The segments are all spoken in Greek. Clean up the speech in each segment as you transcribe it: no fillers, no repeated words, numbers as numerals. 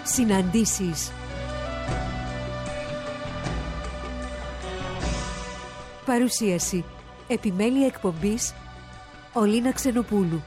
Συναντήσεις. Παρουσίαση. Επιμέλεια εκπομπής Ολίνα Ξενοπούλου.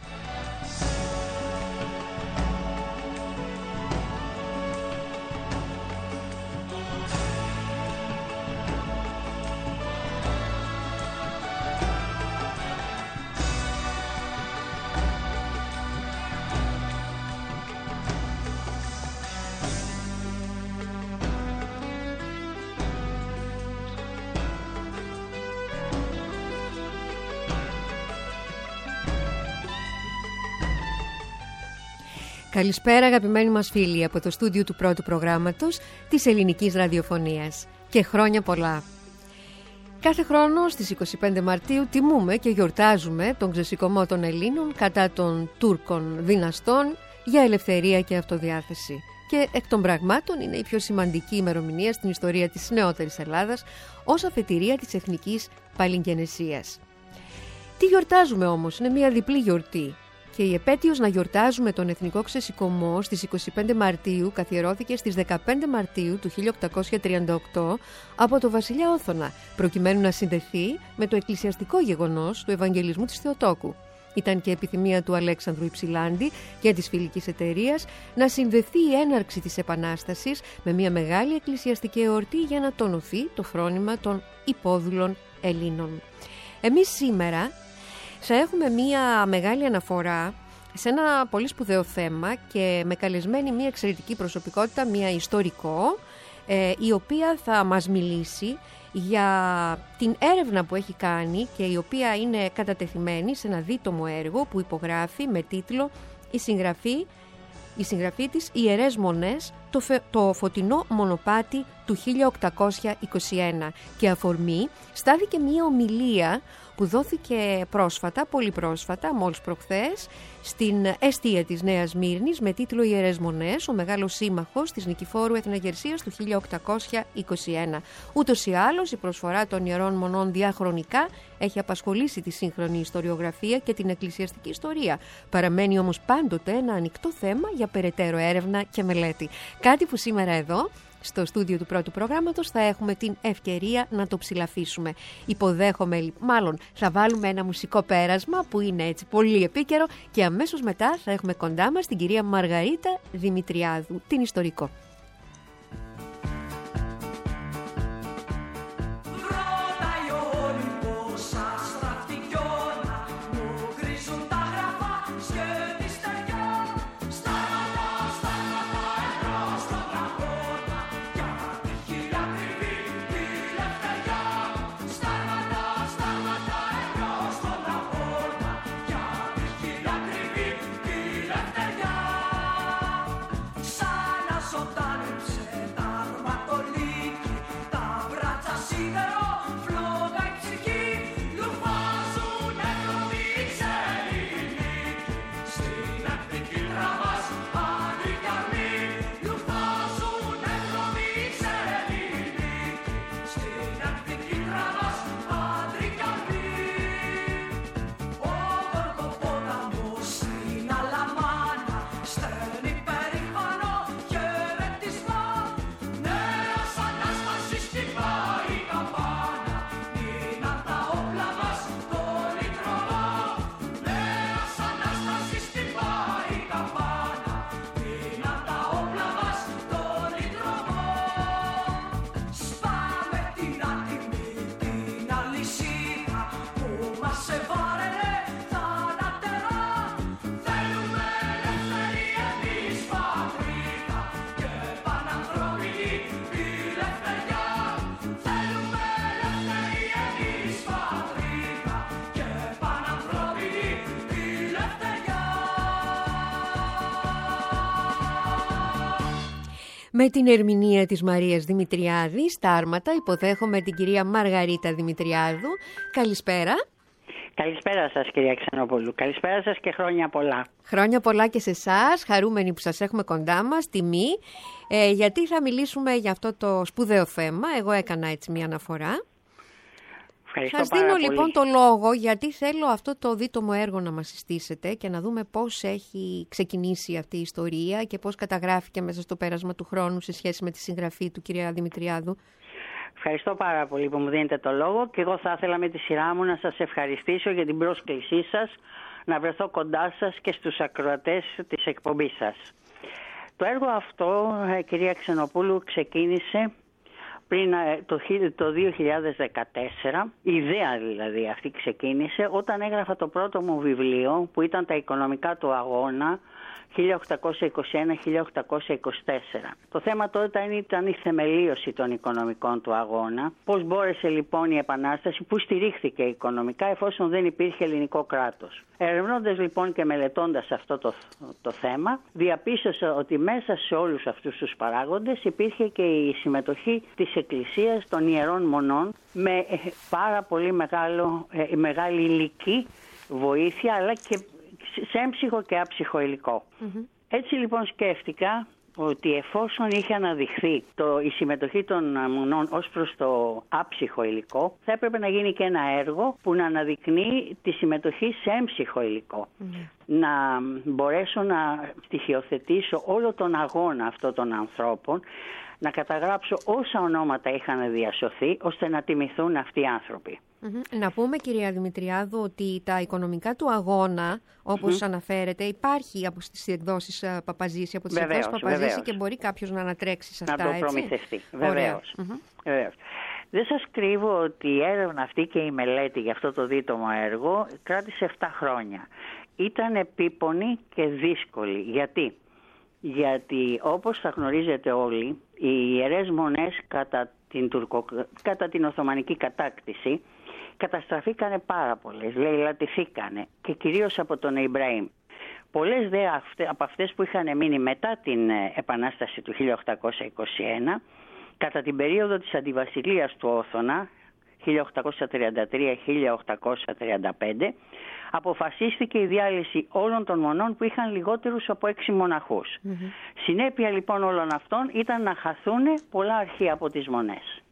Καλησπέρα αγαπημένοι μας φίλοι από το στούντιο του πρώτου προγράμματος της ελληνικής ραδιοφωνίας και χρόνια πολλά. Κάθε χρόνο στις 25 Μαρτίου τιμούμε και γιορτάζουμε τον ξεσηκωμό των Ελλήνων κατά των Τούρκων δυναστών για ελευθερία και αυτοδιάθεση. Και εκ των πραγμάτων είναι η πιο σημαντική ημερομηνία στην ιστορία της νεότερης Ελλάδας ως αφετηρία της εθνικής παλιγγενεσίας. Τι γιορτάζουμε όμως, είναι μια διπλή γιορτή. Και η επέτειος να γιορτάζουμε τον εθνικό ξεσηκωμό στις 25 Μαρτίου καθιερώθηκε στις 15 Μαρτίου του 1838 από τον βασιλιά Όθωνα, προκειμένου να συνδεθεί με το εκκλησιαστικό γεγονός του Ευαγγελισμού της Θεοτόκου. Ήταν και επιθυμία του Αλέξανδρου Υψηλάντη και της Φιλικής Εταιρείας να συνδεθεί η έναρξη της Επανάστασης με μια μεγάλη εκκλησιαστική εορτή για να τονωθεί το φρόνημα των υπόδουλων Ελλήνων. Εμείς σήμερα θα έχουμε μία μεγάλη αναφορά σε ένα πολύ σπουδαίο θέμα και με καλεσμένη μία εξαιρετική προσωπικότητα, μία ιστορικό, η οποία θα μας μιλήσει για την έρευνα που έχει κάνει και η οποία είναι κατατεθειμένη σε ένα δίτομο έργο που υπογράφει με τίτλο «Η συγγραφή της Ιερές Μονές, το φωτεινό μονοπάτι του 1821» και αφορμή στάθηκε μία ομιλία που δόθηκε πρόσφατα, πολύ πρόσφατα, μόλις προχθές, στην εστία της Νέας Μύρνης με τίτλο «Ιερές Μονές, ο μεγάλος σύμμαχος της Νικηφόρου Εθναγερσίας του 1821». Ούτως ή άλλως η προσφορά των Ιερών Μονών διαχρονικά έχει απασχολήσει τη σύγχρονη ιστοριογραφία και την εκκλησιαστική ιστορία. Παραμένει όμως πάντοτε ένα ανοιχτό θέμα για περαιτέρω έρευνα και μελέτη. Κάτι που σήμερα εδώ, στο στούντιο του πρώτου προγράμματος, θα έχουμε την ευκαιρία να το ψηλαφίσουμε. Υποδέχομαι, μάλλον θα βάλουμε ένα μουσικό πέρασμα που είναι έτσι πολύ επίκαιρο και αμέσως μετά θα έχουμε κοντά μας την κυρία Μαργαρίτα Δημητριάδου, την ιστορικό. Με την ερμηνεία της Μαρίας Δημητριάδη, στα Άρματα, υποδέχομαι την κυρία Μαργαρίτα Δημητριάδου. Καλησπέρα. Καλησπέρα σας κυρία Ξενοπούλου. Καλησπέρα σας και χρόνια πολλά. Χρόνια πολλά και σε εσάς, χαρούμενοι που σας έχουμε κοντά μας, τιμή, γιατί θα μιλήσουμε για αυτό το σπουδαίο θέμα. Εγώ έκανα έτσι μια αναφορά. Σας δίνω λοιπόν το λόγο, γιατί θέλω αυτό το δίτομο έργο να μας συστήσετε και να δούμε πώς έχει ξεκινήσει αυτή η ιστορία και πώς καταγράφηκε μέσα στο πέρασμα του χρόνου σε σχέση με τη συγγραφή του, κυρία Δημητριάδου. Ευχαριστώ πάρα πολύ που μου δίνετε το λόγο και εγώ θα ήθελα με τη σειρά μου να σας ευχαριστήσω για την πρόσκλησή σας, να βρεθώ κοντά σας και στους ακροατές της εκπομπής σας. Το έργο αυτό, κυρία Ξενοπούλου, ξεκίνησε πριν το 2014, η ιδέα δηλαδή αυτή ξεκίνησε όταν έγραφα το πρώτο μου βιβλίο που ήταν τα οικονομικά του αγώνα 1821-1824. Το θέμα τότε ήταν η θεμελίωση των οικονομικών του αγώνα. Πώς μπόρεσε λοιπόν η Επανάσταση, που στηρίχθηκε οικονομικά εφόσον δεν υπήρχε ελληνικό κράτος. Ερευνώντας λοιπόν και μελετώντας αυτό το θέμα, διαπίστωσα ότι μέσα σε όλους αυτούς τους παράγοντες υπήρχε και η συμμετοχή της Εκκλησίας των Ιερών Μονών με πάρα πολύ μεγάλη υλική βοήθεια, αλλά και σε έμψυχο και άψυχο υλικό. Έτσι λοιπόν σκέφτηκα ότι εφόσον είχε αναδειχθεί η συμμετοχή των μονών ως προς το άψυχο υλικό, θα έπρεπε να γίνει και ένα έργο που να αναδεικνύει τη συμμετοχή σε έμψυχο υλικό. Να μπορέσω να στοιχειοθετήσω όλο τον αγώνα αυτών των ανθρώπων, να καταγράψω όσα ονόματα είχαν διασωθεί, ώστε να τιμηθούν αυτοί οι άνθρωποι. Να πούμε, κυρία Δημητριάδου, ότι τα οικονομικά του αγώνα, όπως αναφέρεται, υπάρχει από τις εκδόσεις Παπαζήση, από τις εκδόσεις Παπαζήση και μπορεί κάποιος να ανατρέξει σε αυτά, να το προμηθευτεί. Βεβαίως. Δεν σας κρύβω ότι η έρευνα αυτή και η μελέτη για αυτό το δίτομο έργο κράτησε 7 χρόνια. Ήταν επίπονη και δύσκολη. Γιατί όπως θα γνωρίζετε όλοι, οι Ιερές Μονές κατά την Οθωμανική κατάκτηση καταστραφήκανε πάρα πολλές, λαιλατηθήκανε και κυρίως από τον Ιμπραήμ. Πολλές δε από αυτές που είχαν μείνει μετά την Επανάσταση του 1821, κατά την περίοδο της αντιβασιλείας του Όθωνα, 1833-1835, αποφασίστηκε η διάλυση όλων των μονών που είχαν λιγότερους από 6 μοναχούς. Συνέπεια λοιπόν όλων αυτών ήταν να χαθούν πολλά αρχεία από τις μονές.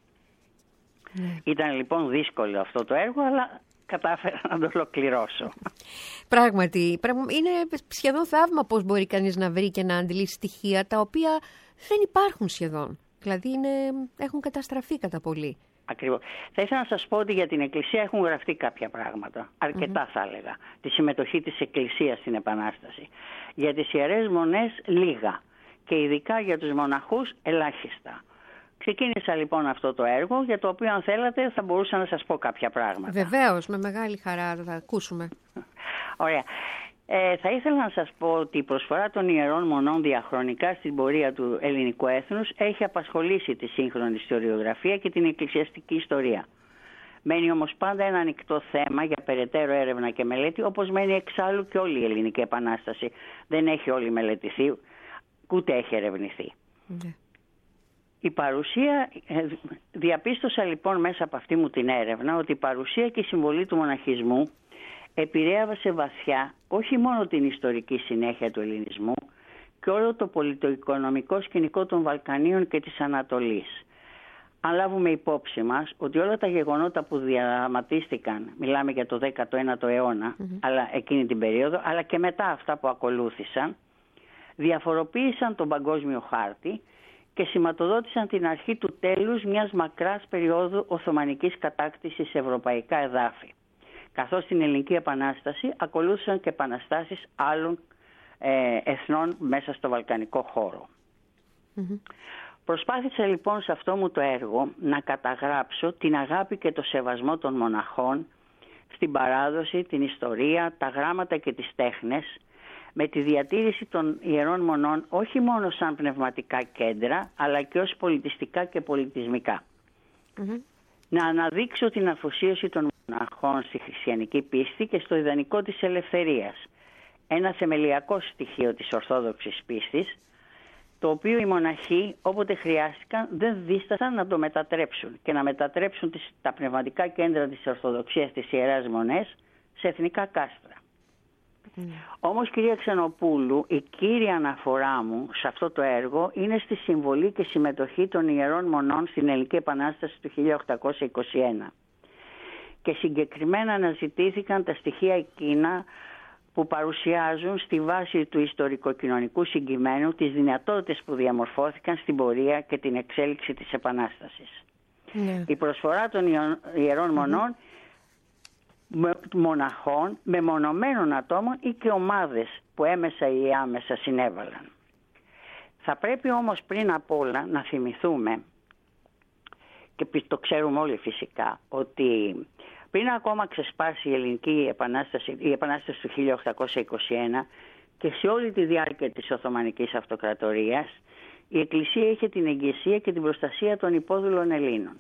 Ήταν λοιπόν δύσκολο αυτό το έργο, αλλά κατάφερα να το ολοκληρώσω. Πράγματι, είναι σχεδόν θαύμα πώς μπορεί κανείς να βρει και να αντιλήσει στοιχεία τα οποία δεν υπάρχουν σχεδόν. Δηλαδή έχουν καταστραφεί κατά πολύ. Ακριβώς. Θα ήθελα να σας πω ότι για την Εκκλησία έχουν γραφτεί κάποια πράγματα. Αρκετά θα έλεγα. Τη συμμετοχή της Εκκλησίας στην Επανάσταση. Για τις Ιερές Μονές λίγα. Και ειδικά για τους μοναχούς ελάχιστα. Ξεκίνησα λοιπόν αυτό το έργο, για το οποίο αν θέλατε θα μπορούσα να σας πω κάποια πράγματα. Βεβαίως, με μεγάλη χαρά θα ακούσουμε. Ωραία. Θα ήθελα να σας πω ότι η προσφορά των Ιερών Μονών διαχρονικά στην πορεία του ελληνικού έθνους έχει απασχολήσει τη σύγχρονη ιστοριογραφία και την εκκλησιαστική ιστορία. Μένει όμως πάντα ένα ανοιχτό θέμα για περαιτέρω έρευνα και μελέτη, όπως μένει εξάλλου και όλη η Ελληνική Επανάσταση. Δεν έχει όλη μελετηθεί, ούτε έχει ερευνηθεί. Η παρουσία, διαπίστωσα λοιπόν μέσα από αυτή μου την έρευνα ότι η παρουσία και η συμβολή του μοναχισμού επηρέασε βαθιά όχι μόνο την ιστορική συνέχεια του ελληνισμού και όλο το πολιτοοικονομικό σκηνικό των Βαλκανίων και της Ανατολής. Αν λάβουμε υπόψη μας ότι όλα τα γεγονότα που διαδραματίστηκαν, μιλάμε για το 19ο αιώνα, αλλά εκείνη την περίοδο, αλλά και μετά αυτά που ακολούθησαν, διαφοροποίησαν τον παγκόσμιο χάρτη και σηματοδότησαν την αρχή του τέλους μιας μακράς περίοδου Οθωμανικής κατάκτησης σε ευρωπαϊκά εδάφη. Καθώς στην Ελληνική Επανάσταση ακολούθησαν και επαναστάσεις άλλων εθνών μέσα στο βαλκανικό χώρο. Προσπάθησα λοιπόν σε αυτό μου το έργο να καταγράψω την αγάπη και το σεβασμό των μοναχών στην παράδοση, την ιστορία, τα γράμματα και τις τέχνες, με τη διατήρηση των Ιερών Μονών όχι μόνο σαν πνευματικά κέντρα, αλλά και ως πολιτιστικά και πολιτισμικά. Να αναδείξω την αφοσίωση των μοναχών στη χριστιανική πίστη και στο ιδανικό της ελευθερίας. Ένα θεμελιακό στοιχείο της Ορθόδοξης πίστης, το οποίο οι μοναχοί όποτε χρειάστηκαν δεν δίστασαν να το μετατρέψουν και να μετατρέψουν τα πνευματικά κέντρα της Ορθοδοξίας, της Ιεράς Μονές, σε εθνικά κάστρα. Όμως, κυρία Ξενοπούλου, η κύρια αναφορά μου σε αυτό το έργο είναι στη συμβολή και συμμετοχή των Ιερών Μονών στην Ελληνική Επανάσταση του 1821. και συγκεκριμένα αναζητήθηκαν τα στοιχεία εκείνα που παρουσιάζουν στη βάση του ιστορικοκοινωνικού συγκειμένου τις δυνατότητες που διαμορφώθηκαν στην πορεία και την εξέλιξη της Επανάστασης. Η προσφορά των Ιερών Μονών μοναχών, μεμονωμένων ατόμων ή και ομάδες που έμεσα ή άμεσα συνέβαλαν. Θα πρέπει όμως πριν απ' όλα να θυμηθούμε, και το ξέρουμε όλοι φυσικά, ότι πριν ακόμα ξεσπάσει η Ελληνική Επανάσταση, η Επανάσταση του 1821 και σε όλη τη διάρκεια της Οθωμανικής Αυτοκρατορίας, η Εκκλησία είχε την εγκεσία και την προστασία των υπόδουλων Ελλήνων.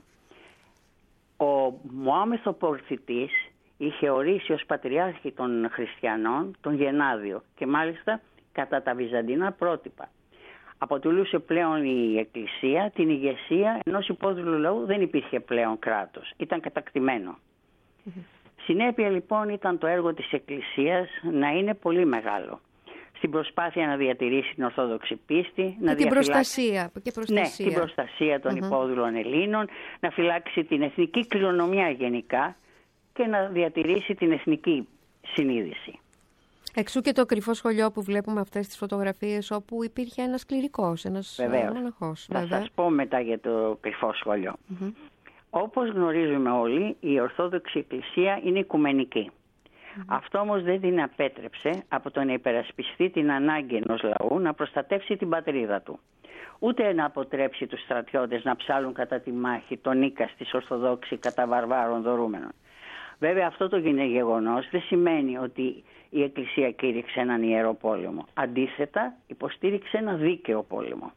Ο Μωάμεθ ο Πορθητής είχε ορίσει ως πατριάρχη των χριστιανών τον Γενάδιο και μάλιστα κατά τα βυζαντινά πρότυπα. Αποτελούσε πλέον η Εκκλησία την ηγεσία ενός υπόδουλου λαού, δεν υπήρχε πλέον κράτος, ήταν κατακτημένο. Συνέπεια λοιπόν ήταν το έργο της Εκκλησίας να είναι πολύ μεγάλο. Στην προσπάθεια να διατηρήσει την Ορθόδοξη πίστη, να την προστασία. Ναι, την προστασία των υπόδουλων Ελλήνων, να φυλάξει την εθνική κληρονομιά γενικά και να διατηρήσει την εθνική συνείδηση. Εξού και το κρυφό σχολείο που βλέπουμε αυτές τις φωτογραφίες, όπου υπήρχε ένας κληρικός, ένας μοναχός. Θα σας πω μετά για το κρυφό σχολείο. Όπως γνωρίζουμε όλοι, η Ορθόδοξη Εκκλησία είναι οικουμενική. Αυτό όμως δεν την απέτρεψε από το να υπερασπιστεί την ανάγκη ενός λαού να προστατεύσει την πατρίδα του. Ούτε να αποτρέψει τους στρατιώτες να ψάλουν κατά τη μάχη τον Νίκας της Ορθοδόξη κατά βαρβάρων δωρούμενων. Βέβαια αυτό το γεγονός δεν σημαίνει ότι η Εκκλησία κήρυξε έναν ιερό πόλεμο. Αντίθετα, υποστήριξε ένα δίκαιο πόλεμο.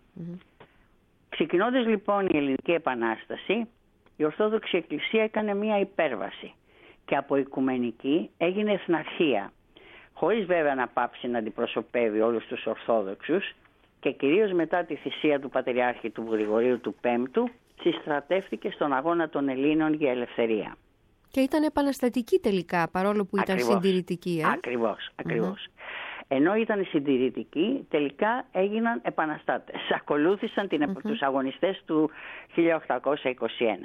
Ξεκινώντας λοιπόν η Ελληνική Επανάσταση, η Ορθόδοξη Εκκλησία έκανε μία υπέρβαση και από οικουμενική έγινε εθναρχία, χωρίς βέβαια να πάψει να αντιπροσωπεύει όλους τους Ορθόδοξους και κυρίως μετά τη θυσία του Πατριάρχη του Γρηγορίου του Πέμπτου συστρατεύτηκε στον αγώνα των Ελλήνων για ελευθερία. Και ήταν επαναστατική τελικά, παρόλο που ήταν συντηρητική. Ακριβώς. Ενώ ήταν συντηρητικοί, τελικά έγιναν επαναστάτες. Ακολούθησαν τους αγωνιστές του 1821.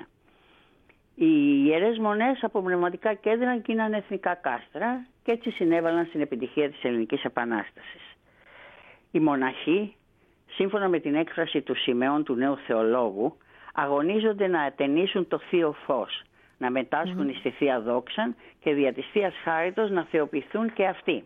Οι Ιερές Μονές από πνευματικά κέντρα γίναν εθνικά κάστρα και έτσι συνέβαλαν στην επιτυχία της Ελληνικής Επανάστασης. Οι μοναχοί, σύμφωνα με την έκφραση του Σιμεών του Νέου Θεολόγου, αγωνίζονται να ατενίσουν το θείο φως, να μετάσχουν στη Θεία Δόξα και δια της Θείας Χάριτος να θεοποιηθούν και αυτοί.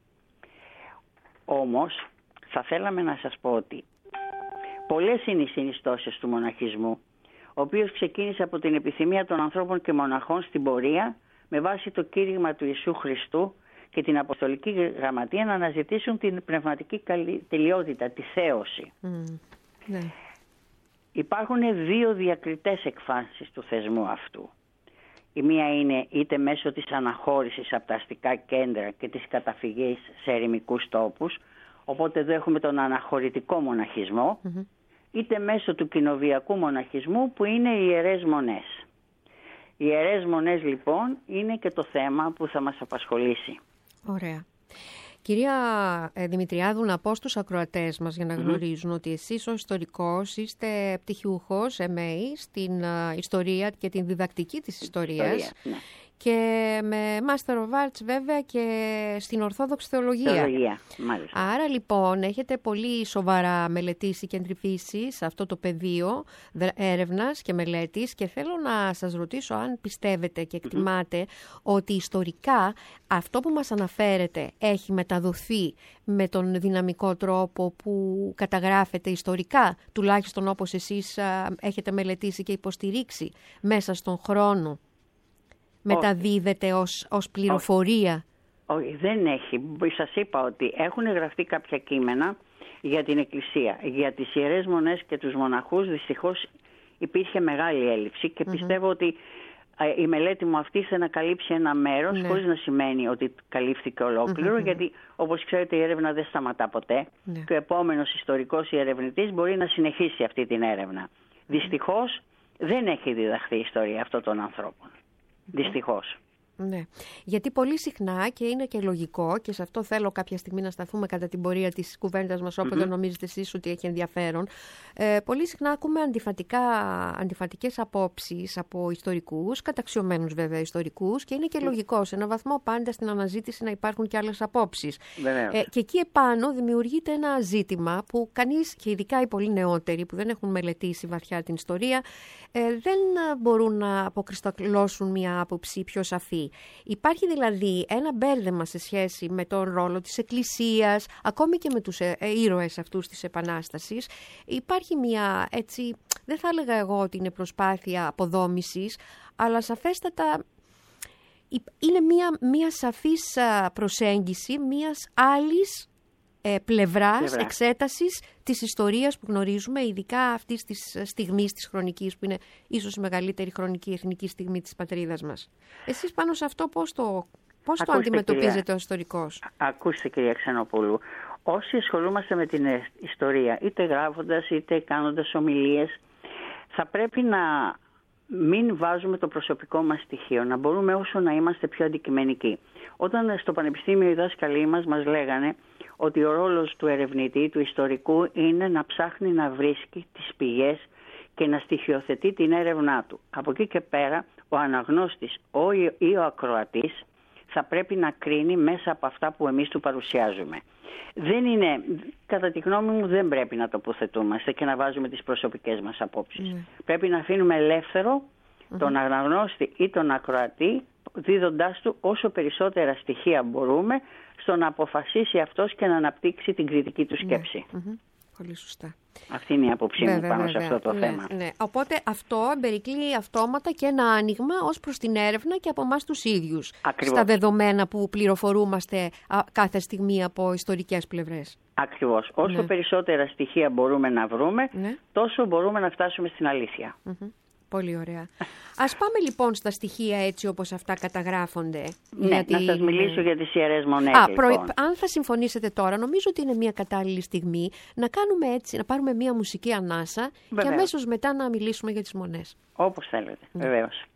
Όμως θα θέλαμε να σας πω ότι πολλές είναι οι συνιστώσεις του μοναχισμού, ο οποίος ξεκίνησε από την επιθυμία των ανθρώπων και μοναχών στην πορεία με βάση το κήρυγμα του Ιησού Χριστού και την Αποστολική Γραμματεία να αναζητήσουν την πνευματική τελειότητα, τη θέωση. Ναι. Υπάρχουν δύο διακριτές εκφάνσεις του θεσμού αυτού. Η μία είναι είτε μέσω της αναχώρησης από τα αστικά κέντρα και της καταφυγής σε ερημικούς τόπους, οπότε εδώ έχουμε τον αναχωρητικό μοναχισμό, είτε μέσω του κοινοβιακού μοναχισμού που είναι οι Ιερές Μονές. Οι Ιερές Μονές λοιπόν είναι και το θέμα που θα μας απασχολήσει. Ωραία. Κυρία Δημητριάδου, να πω στους ακροατές μας για να γνωρίζουν ότι εσείς ως ιστορικός είστε πτυχιούχος MA στην ιστορία και την διδακτική της ιστορίας και με Master of Arts βέβαια και στην Ορθόδοξη Θεολογία. Μάλιστα. Άρα λοιπόν έχετε πολύ σοβαρά μελετήσει και εντρυφήσει σε αυτό το πεδίο έρευνας και μελέτης και θέλω να σας ρωτήσω αν πιστεύετε και εκτιμάτε ότι ιστορικά αυτό που μας αναφέρετε έχει μεταδοθεί με τον δυναμικό τρόπο που καταγράφεται ιστορικά, τουλάχιστον όπως εσείς έχετε μελετήσει και υποστηρίξει μέσα στον χρόνο. Μεταδίδεται ως πληροφορία. Όχι, δεν έχει. Σας είπα ότι έχουν γραφτεί κάποια κείμενα για την Εκκλησία. Για τις Ιερές Μονές και τους μοναχούς δυστυχώς υπήρχε μεγάλη έλλειψη και πιστεύω ότι η μελέτη μου αυτή ήθελε να καλύψει ένα μέρος, χωρίς να σημαίνει ότι καλύφθηκε ολόκληρο, γιατί όπως ξέρετε η έρευνα δεν σταματά ποτέ και ο επόμενος ιστορικός ή ερευνητής μπορεί να συνεχίσει αυτή την έρευνα. Δυστυχώς δεν έχει διδαχθεί η ιστορία αυτών των ανθρώπων. Δυστυχώς. Ναι, γιατί πολύ συχνά, και είναι και λογικό, και σε αυτό θέλω κάποια στιγμή να σταθούμε κατά την πορεία της κουβέντας μας, όποτε νομίζετε εσείς ότι έχει ενδιαφέρον, πολύ συχνά ακούμε αντιφατικές απόψεις από ιστορικούς, καταξιωμένους βέβαια ιστορικούς, και είναι και λογικό σε έναν βαθμό πάντα στην αναζήτηση να υπάρχουν και άλλες απόψεις. Και εκεί επάνω δημιουργείται ένα ζήτημα που κανείς, και ειδικά οι πολύ νεότεροι που δεν έχουν μελετήσει βαθιά την ιστορία, δεν μπορούν να αποκρισταλώσουν μια άποψη πιο σαφή. Υπάρχει δηλαδή ένα μπέρδεμα σε σχέση με τον ρόλο της Εκκλησίας, ακόμη και με τους ήρωες αυτούς της Επανάστασης. Υπάρχει μια, έτσι, δεν θα έλεγα εγώ ότι είναι προσπάθεια αποδόμησης, αλλά σαφέστατα είναι μια σαφής προσέγγιση μιας άλλης πλευράς εξέτασης της ιστορίας που γνωρίζουμε, ειδικά αυτής της στιγμής της χρονικής, που είναι ίσως η μεγαλύτερη χρονική εθνική στιγμή της πατρίδας μας. Εσείς πάνω σε αυτό πώς το αντιμετωπίζετε ο ιστορικός? Ακούστε, κυρία Ξενοπούλου, όσοι ασχολούμαστε με την ιστορία, είτε γράφοντας είτε κάνοντας ομιλίες, θα πρέπει να μην βάζουμε το προσωπικό μας στοιχείο, να μπορούμε όσο να είμαστε πιο αντικειμενικοί. Όταν στο πανεπιστήμιο οι δάσκαλοι μας λέγανε ότι ο ρόλος του ερευνητή, του ιστορικού, είναι να ψάχνει να βρίσκει τις πηγές και να στοιχειοθετεί την έρευνά του. Από εκεί και πέρα ο αναγνώστης ή ο ακροατής θα πρέπει να κρίνει μέσα από αυτά που εμείς του παρουσιάζουμε. Δεν είναι, κατά τη γνώμη μου, δεν πρέπει να τοποθετούμαστε και να βάζουμε τις προσωπικές μας απόψεις. Πρέπει να αφήνουμε ελεύθερο τον αναγνώστη ή τον ακροατή, δίδοντάς του όσο περισσότερα στοιχεία μπορούμε, στο να αποφασίσει αυτός και να αναπτύξει την κριτική του σκέψη. Πολύ σωστά. Αυτή είναι η άποψή μου πάνω σε αυτό το θέμα. Ναι. Οπότε αυτό περικλεί αυτόματα και ένα άνοιγμα ως προς την έρευνα και από εμάς τους ίδιους. Ακριβώς. Στα δεδομένα που πληροφορούμαστε κάθε στιγμή από ιστορικές πλευρές. Ακριβώς. Όσο περισσότερα στοιχεία μπορούμε να βρούμε, τόσο μπορούμε να φτάσουμε στην αλήθεια. Πολύ ωραία. Ας πάμε λοιπόν στα στοιχεία έτσι όπως αυτά καταγράφονται. Ναι, να σας μιλήσω για τις Ιερές Μονές. Αν θα συμφωνήσετε τώρα, νομίζω ότι είναι μια κατάλληλη στιγμή να κάνουμε έτσι, να πάρουμε μια μουσική ανάσα και αμέσως μετά να μιλήσουμε για τις Μονές. Όπως θέλετε, βεβαίως.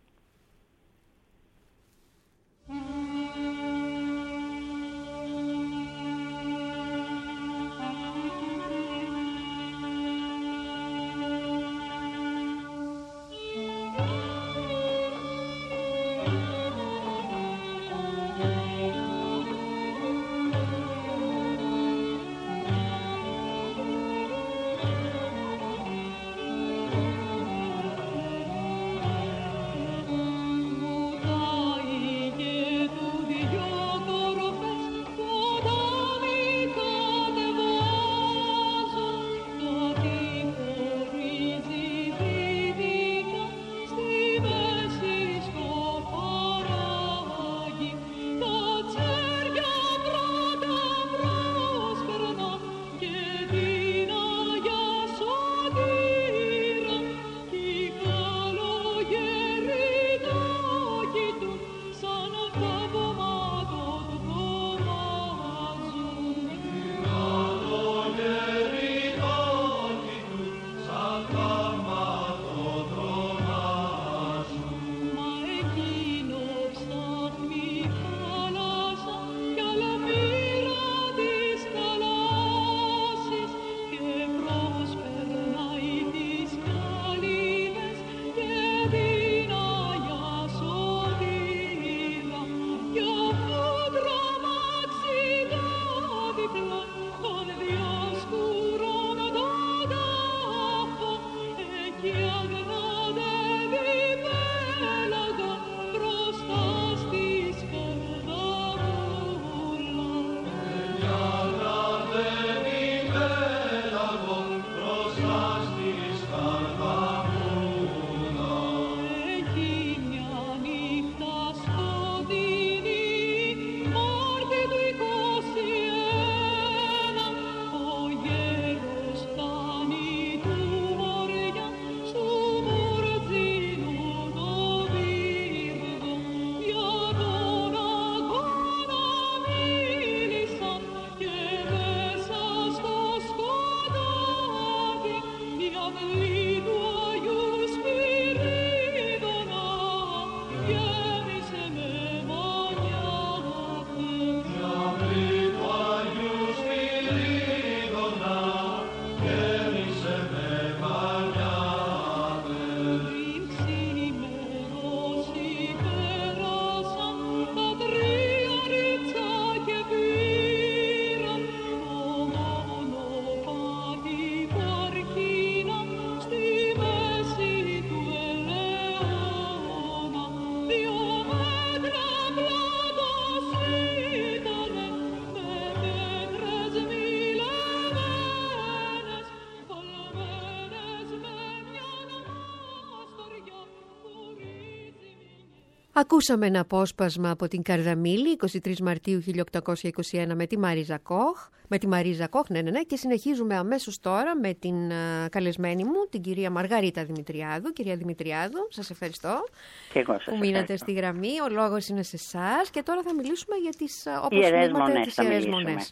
Ακούσαμε ένα απόσπασμα από την Καρδαμήλη, 23 Μαρτίου 1821 με τη Μαρίζα Κοχ. Ναι, και συνεχίζουμε αμέσως τώρα με την καλεσμένη μου, την κυρία Μαργαρίτα Δημητριάδου. Κυρία Δημητριάδου, σας ευχαριστώ που μείνατε στη γραμμή. Ο λόγος είναι σε εσάς και τώρα θα μιλήσουμε για τις Ιερές Μονές.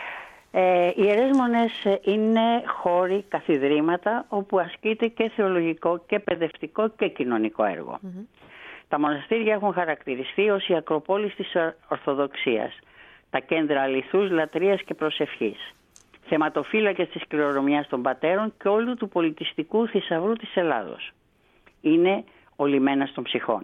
Οι Ιερές Μονές είναι χώροι, καθιδρύματα όπου ασκείται και θεολογικό και παιδευτικό και κοινωνικό έργο. Τα μοναστήρια έχουν χαρακτηριστεί ως η ακροπόλης της Ορθοδοξίας, τα κέντρα αληθούς, λατρείας και προσευχής, θεματοφύλακες της κληρονομιάς των πατέρων και όλου του πολιτιστικού θησαυρού της Ελλάδος. Είναι ο λιμένας των ψυχών.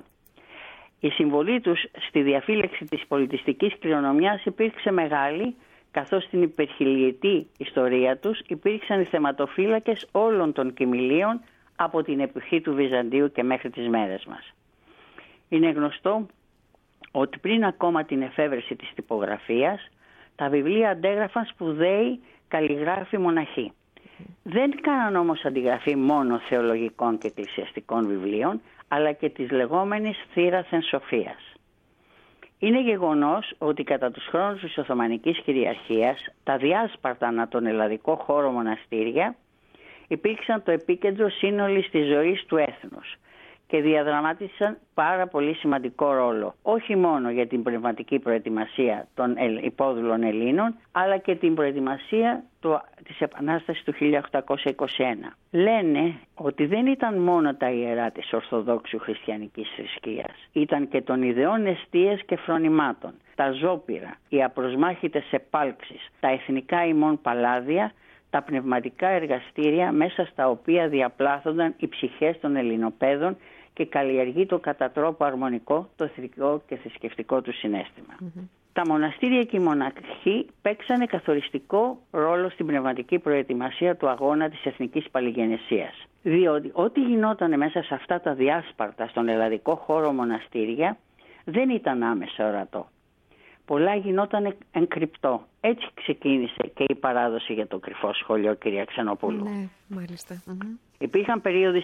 Η συμβολή τους στη διαφύλαξη της πολιτιστικής κληρονομιάς υπήρξε μεγάλη, καθώς στην υπερχιλιετή ιστορία τους υπήρξαν οι θεματοφύλακες όλων των κοιμηλίων από την εποχή του Βυζαντίου και μέχρι τις μέρες μας. Είναι γνωστό ότι πριν ακόμα την εφεύρεση της τυπογραφίας, τα βιβλία αντέγραφαν σπουδαίοι καλλιγράφοι μοναχοί. Δεν κάναν όμως αντιγραφή μόνο θεολογικών και εκκλησιαστικών βιβλίων, αλλά και της λεγόμενης θύραθεν σοφίας. Είναι γεγονός ότι κατά τους χρόνους της Οθωμανικής κυριαρχίας, τα διάσπαρτα ανά τον ελλαδικό χώρο μοναστήρια υπήρξαν το επίκεντρο σύνολης της ζωής του έθνους και διαδραμάτισαν πάρα πολύ σημαντικό ρόλο, όχι μόνο για την πνευματική προετοιμασία των υπόδουλων Ελλήνων, αλλά και την προετοιμασία της Επανάστασης του 1821. Λένε ότι δεν ήταν μόνο τα ιερά της Ορθοδόξου χριστιανικής θρησκείας, ήταν και των ιδεών εστίας και φρονημάτων, τα ζώπυρα, οι απροσμάχητες επάλξεις, τα εθνικά ημών παλάδια, τα πνευματικά εργαστήρια μέσα στα οποία διαπλάθονταν οι ψυχές των Ελληνοπαίδων και καλλιεργεί το κατά τρόπο αρμονικό το εθνικό και θρησκευτικό του συναίσθημα. Τα μοναστήρια και οι μοναχοί παίξανε καθοριστικό ρόλο στην πνευματική προετοιμασία του αγώνα της εθνικής παλιγενεσίας. Διότι ό,τι γινόταν μέσα σε αυτά τα διάσπαρτα στον ελλαδικό χώρο μοναστήρια δεν ήταν άμεσα ορατό. Πολλά γινόταν εν κρυπτό. Έτσι ξεκίνησε και η παράδοση για το κρυφό σχολείο, κυρία Ξενοπούλου. Ναι, μάλιστα. Υπήρχαν περίοδοι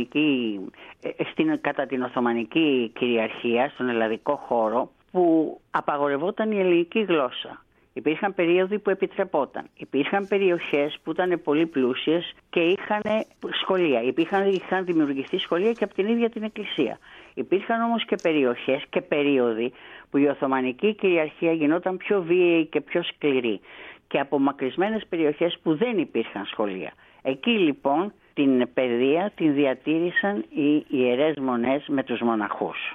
κατά την Οθωμανική κυριαρχία, στον ελλαδικό χώρο, που απαγορευόταν η ελληνική γλώσσα. Υπήρχαν περίοδοι που επιτρεπόταν. Υπήρχαν περιοχές που ήταν πολύ πλούσιες και είχαν σχολεία. Είχαν δημιουργηθεί σχολεία και από την ίδια την Εκκλησία. Υπήρχαν όμως και περιοχές και περίοδοι που η Οθωμανική κυριαρχία γινόταν πιο βίαιη και πιο σκληρή και απομακρυσμένες περιοχές που δεν υπήρχαν σχολεία. Εκεί λοιπόν την παιδεία την διατήρησαν οι Ιερές Μονές με τους μοναχούς.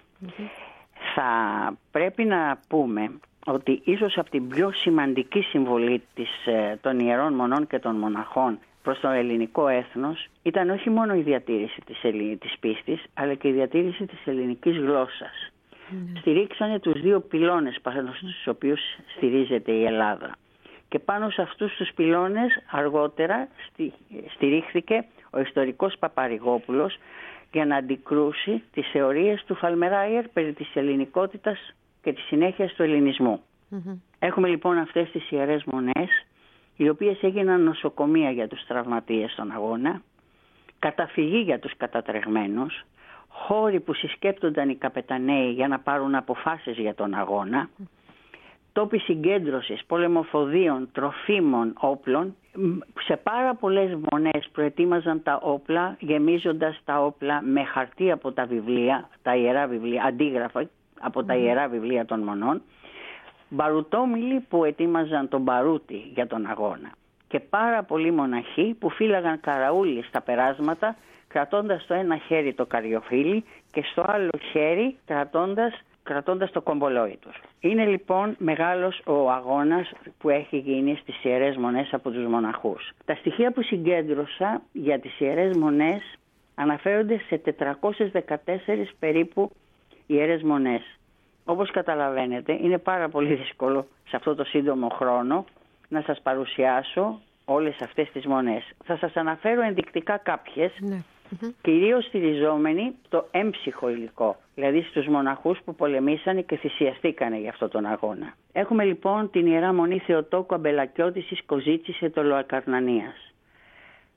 Θα πρέπει να πούμε ότι ίσως από την πιο σημαντική συμβολή των Ιερών Μονών και των μοναχών προς το ελληνικό έθνος ήταν όχι μόνο η διατήρηση της πίστης, αλλά και η διατήρηση της ελληνικής γλώσσας. Στηρίξανε τους δύο πυλώνες πάνω στους οποίους στηρίζεται η Ελλάδα. Και πάνω σε αυτούς τους πυλώνες αργότερα στηρίχθηκε ο ιστορικός Παπαρηγόπουλος για να αντικρούσει τις θεωρίες του Φαλμεράιερ περί της ελληνικότητας και της συνέχειας του ελληνισμού. Έχουμε λοιπόν αυτές τις Ιερές Μονές, οι οποίες έγιναν νοσοκομεία για τους τραυματίες στον αγώνα, καταφυγή για τους κατατρεγμένους, χώροι που συσκέπτονταν οι καπεταναίοι για να πάρουν αποφάσεις για τον αγώνα, τόποι συγκέντρωσης πολεμοφοδίων, τροφίμων, όπλων. Σε πάρα πολλές μονές προετοίμαζαν τα όπλα, γεμίζοντας τα όπλα με χαρτί από τα βιβλία, τα ιερά βιβλία, αντίγραφα από τα ιερά βιβλία των μονών, μπαρουτόμιλοι που ετοίμαζαν τον μπαρούτι για τον αγώνα και πάρα πολλοί μοναχοί που φύλαγαν καραούλι στα περάσματα, κρατώντας στο ένα χέρι το καριοφύλι και στο άλλο χέρι κρατώντας το κομπολόι τους. Είναι λοιπόν μεγάλος ο αγώνας που έχει γίνει στις Ιερές Μονές από τους μοναχούς. Τα στοιχεία που συγκέντρωσα για τις Ιερές Μονές αναφέρονται σε 414 περίπου Ιερές Μονές. Όπως καταλαβαίνετε, είναι πάρα πολύ δύσκολο σε αυτό το σύντομο χρόνο να σας παρουσιάσω όλες αυτές τις μονές. Θα σας αναφέρω ενδεικτικά κάποιες, κυρίως στηριζόμενοι στο έμψυχο υλικό, δηλαδή στους μοναχούς που πολεμήσανε και θυσιαστήκανε για αυτόν τον αγώνα. Έχουμε λοιπόν την Ιερά Μονή Θεοτόκου Αμπελακιώτης εις Κοζίτσης Ετωλοακαρνανίας,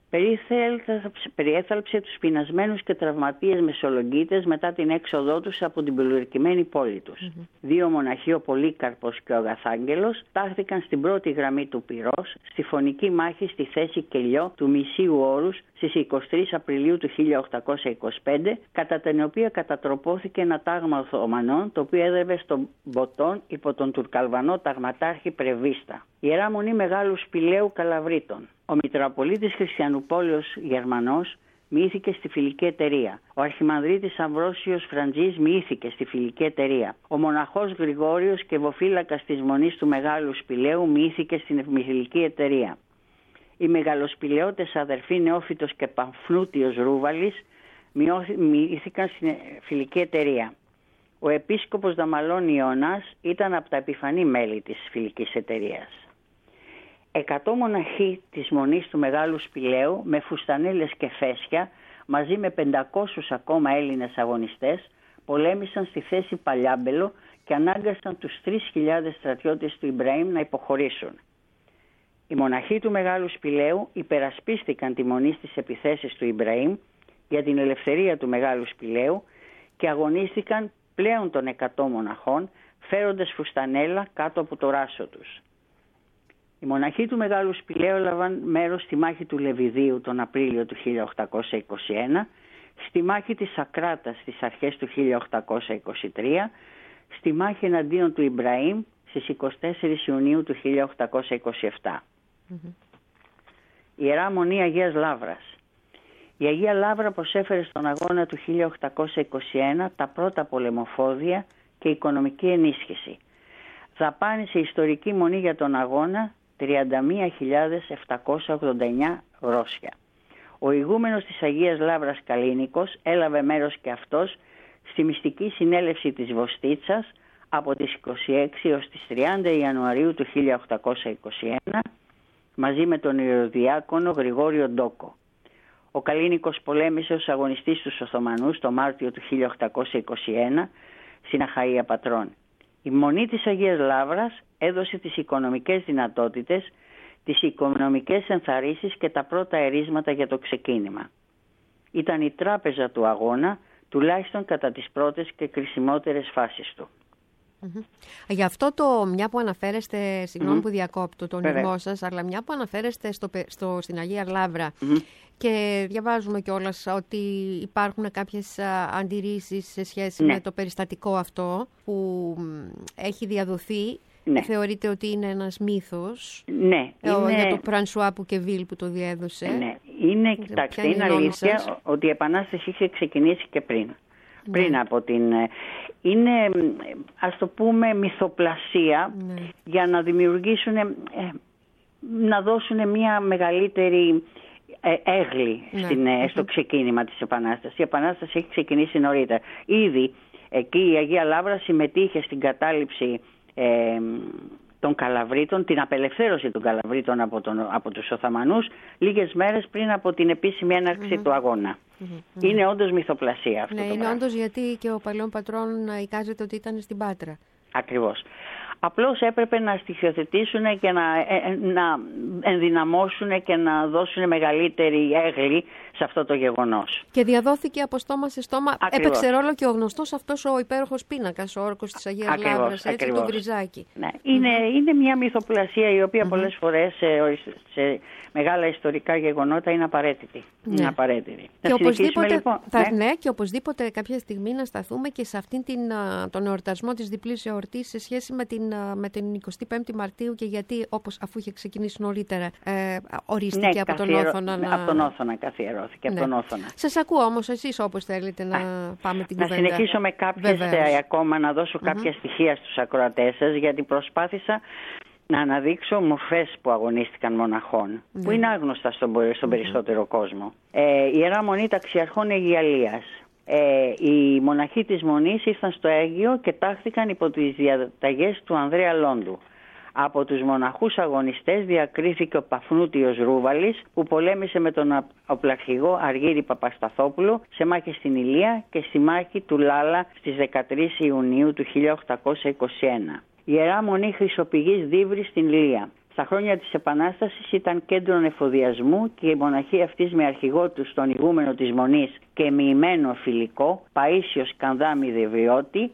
περιέθαλψε τους πεινασμένους και τραυματίες Μεσολογγίτες μετά την έξοδό τους από την πελουρικημένη πόλη τους. Δύο μοναχοί, ο Πολύκαρπος και ο Αγαθάγγελος, τάχθηκαν στην πρώτη γραμμή του πυρός, στη φωνική μάχη στη θέση Κελιό του Μισίου Όρους στις 23 Απριλίου του 1825, κατά την οποία κατατροπώθηκε ένα τάγμα Οθωμανών, το οποίο έδρευε στον Μποτόν υπό τον Τουρκαλβανό ταγματάρχη Πρεβίστα. Ιερά Μονή Μεγάλου Σπηλαίου Καλαβρίτων. Ο Μητροπολίτης Χριστιανουπόλεως Γερμανός μοιήθηκε στη Φιλική Εταιρεία. Ο Αρχιμανδρίτης Αμβρόσιος Φραντζής μοιήθηκε στη Φιλική Εταιρεία. Ο μοναχός Γρηγόριος και βοφύλακας της Μονής του Μεγάλου Σπηλαίου μοιήθηκε στην Φιλική Εταιρεία. Οι μεγαλοσπηλαιώτες αδερφοί Νεόφυτος και Παμφνούτιος Ρούβαλης μοιήθηκαν στην Φιλική Εταιρεία. Ο επίσκοπος Δαμαλών Ιωνάς ήταν από τα επιφανή μέλη της Φιλικής Εταιρείας. 100 μοναχοί της Μονής του Μεγάλου Σπηλαίου με φουστανέλες και φέσια μαζί με 500 ακόμα Έλληνες αγωνιστές πολέμησαν στη θέση Παλιάμπελο και ανάγκασαν τους 3.000 στρατιώτες του Ιμπραήμ να υποχωρήσουν. Οι μοναχοί του Μεγάλου Σπηλαίου υπερασπίστηκαν τη Μονή στις επιθέσεις του Ιμπραήμ για την ελευθερία του Μεγάλου Σπηλαίου και αγωνίστηκαν πλέον των 100 μοναχών φέροντας φουστανέλα κάτω από το ράσο τους. Οι μοναχοί του Μεγάλου Σπηλαίου έλαβαν μέρος στη μάχη του Λεβιδίου τον Απρίλιο του 1821, στη μάχη της Ακράτας στις αρχές του 1823, στη μάχη εναντίον του Ιμπραήμ στις 24 Ιουνίου του 1827. Ιερά Μονή Αγίας Λαύρας. Η Αγία Λαύρα προσέφερε στον αγώνα του 1821 τα πρώτα πολεμοφόδια και οικονομική ενίσχυση. Δαπάνησε ιστορική μονή για τον αγώνα 31.789 γρόσια. Ο ηγούμενος της Αγίας Λαύρας Καλίνικος έλαβε μέρος και αυτός στη μυστική συνέλευση της Βοστίτσας από τις 26 έως τις 30 Ιανουαρίου του 1821 μαζί με τον Ιεροδιάκονο Γρηγόριο Ντόκο. Ο Καλίνικος πολέμησε ως αγωνιστής τους Οθωμανούς το Μάρτιο του 1821 στην Αχαΐα Πατρών. Η Μονή της Αγίας Λαύρας έδωσε τις οικονομικές δυνατότητες, τις οικονομικές ενθαρρύσεις και τα πρώτα ερίσματα για το ξεκίνημα. Ήταν η τράπεζα του αγώνα, τουλάχιστον κατά τις πρώτες και κρισιμότερες φάσεις του. Γι' αυτό μια που αναφέρεστε, συγγνώμη που διακόπτω τον ήρμό σας, αλλά μια που αναφέρεστε στην Αγία Λαύρα και διαβάζουμε κιόλας ότι υπάρχουν κάποιες αντιρρήσεις σε σχέση με το περιστατικό αυτό που έχει διαδοθεί. Ναι. Θεωρείτε ότι είναι ένας μύθος? Ναι. Για το Πρανσουά Πουκεβίλ που το διέδωσε. Ναι. Κοιτάξτε, είναι αλήθεια ότι η Επανάσταση είχε ξεκινήσει και πριν. Πριν από την... Είναι, ας το πούμε, μυθοπλασία για να δημιουργήσουν, να δώσουν μια μεγαλύτερη έγλη στο ξεκίνημα της Επανάστασης. Η Επανάσταση έχει ξεκινήσει νωρίτερα. Ήδη εκεί η Αγία Λαύρα συμμετείχε στην κατάληψη των Καλαβρίτων, την απελευθέρωση των Καλαβρίτων από τους Οθωμανούς λίγες μέρες πριν από την επίσημη έναρξη του αγώνα. Είναι όντως μυθοπλασία αυτό. Ναι, είναι πράγμα. Όντως, γιατί και ο παλαιόν πατρόν εικάζεται ότι ήταν στην Πάτρα. Ακριβώς. Απλώς έπρεπε να στοιχειοθετήσουν και να ενδυναμώσουν και να δώσουν μεγαλύτερη έγλη σε αυτό το γεγονός. Και διαδόθηκε από στόμα σε στόμα. Ακριβώς. Έπαιξε ρόλο και ο γνωστός αυτός ο υπέροχος πίνακας, ο όρκος της Αγίας Λαύρας, έτσι, το Βριζάκι. Ναι. Είναι μια μυθοπλασία η οποία πολλές φορές σε μεγάλα ιστορικά γεγονότα είναι απαραίτητη. Ναι. Είναι απαραίτητη. Και οπωσδήποτε, λοιπόν. Και οπωσδήποτε κάποια στιγμή να σταθούμε και σε αυτήν τον εορτασμό της διπλής εορτής σε σχέση με την 25η Μαρτίου και γιατί, αφού είχε ξεκινήσει νωρίτερα, ορίστηκε από τον Όθωνα. Από τον Όθωνα καθιερώθηκε. Ναι. Από τον Όθωνα. Σας ακούω όμως εσείς όπως θέλετε να πάμε την κουβέντα. Να συνεχίσω με κάποιες ακόμα, να δώσω κάποια στοιχεία στους ακροατές σας, γιατί προσπάθησα να αναδείξω μορφές που αγωνίστηκαν μοναχών, που είναι άγνωστα στον περισσότερο κόσμο. Η Ιερά Μονή Ταξιαρχών Αιγιαλίας. Οι μοναχοί της Μονής ήρθαν στο Αίγυο και τάχθηκαν υπό τις διαταγές του Ανδρέα Λόντου. Από τους μοναχούς αγωνιστές διακρίθηκε ο Παφνούτιος Ρούβαλης, που πολέμησε με τον οπλαρχηγό Αργύρη Παπασταθόπουλο σε μάχη στην Ηλία και στη μάχη του Λάλα στις 13 Ιουνίου του 1821. Η Ιερά Μονή Χρυσοπηγής Δίβρης στην Ηλία. Στα χρόνια της Επανάστασης ήταν κέντρο εφοδιασμού και η μοναχή αυτής με αρχηγό τους τον ηγούμενο της Μονής και μοιημένο φιλικό, Παΐσιος Κανδάμι Δεβιώτη,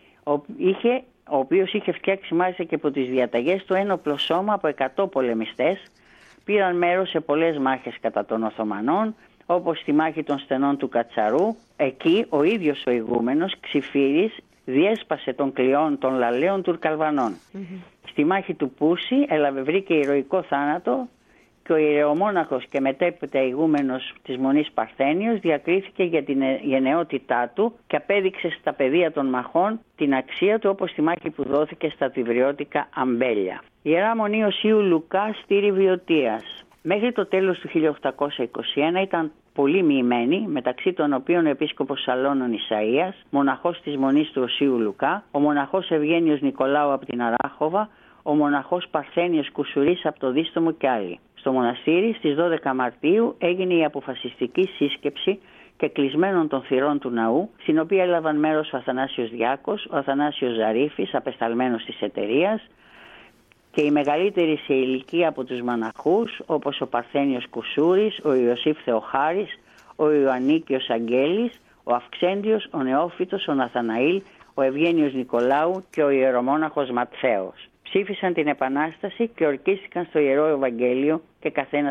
ο οποίος είχε φτιάξει μάλιστα και από τις διαταγές του ένοπλο σώμα από 100 πολεμιστές. Πήραν μέρος σε πολλές μάχες κατά των Οθωμανών, όπως στη μάχη των στενών του Κατσαρού. Εκεί ο ίδιος ο ηγούμενος Ξυφύρης διέσπασε των κλειών των λαλαίων Τουρκαλβανών. Στη μάχη του Πούση βρήκε ηρωικό θάνατο και ο ιερεομόναχος και μετέπειτα ηγούμενος της Μονής Παρθένιος διακρίθηκε για την γενναιότητά του και απέδειξε στα πεδία των μαχών την αξία του, όπως στη μάχη που δόθηκε στα τιβριώτικα αμπέλια. Η Ιερά Μονή Οσίου Λουκά στήρι Βιωτίας. Μέχρι το τέλος του 1821 ήταν πολύ μοιημένοι, μεταξύ των οποίων ο επίσκοπος Σαλώνων Ισαΐας, μοναχός της Μονής του Οσίου Λουκά, ο μοναχός Ευγένιος Νικολάου από την Αράχοβα, ο μοναχός Παρθένιος Κουσουρής από το Δίστομο και άλλοι. Στο μοναστήρι στις 12 Μαρτίου έγινε η αποφασιστική σύσκεψη και κλεισμένων των θυρών του ναού, στην οποία έλαβαν μέρος ο Αθανάσιος Διάκος, ο Αθανάσιος Ζαρίφης, απεσταλμένος της εταιρείας, και οι μεγαλύτεροι σε ηλικία από τους μοναχούς, όπως ο Παρθένιος Κουσούρης, ο Ιωσήφ Θεοχάρης, ο Ιωαννίκιος Αγγέλης, ο Αυξέντιος, ο Νεόφυτος, ο Ναθαναήλ, ο Ευγένιος Νικολάου και ο ιερομόναχος Ματθαίος. Ψήφισαν την Επανάσταση και ορκίστηκαν στο Ιερό Ευαγγέλιο και καθένας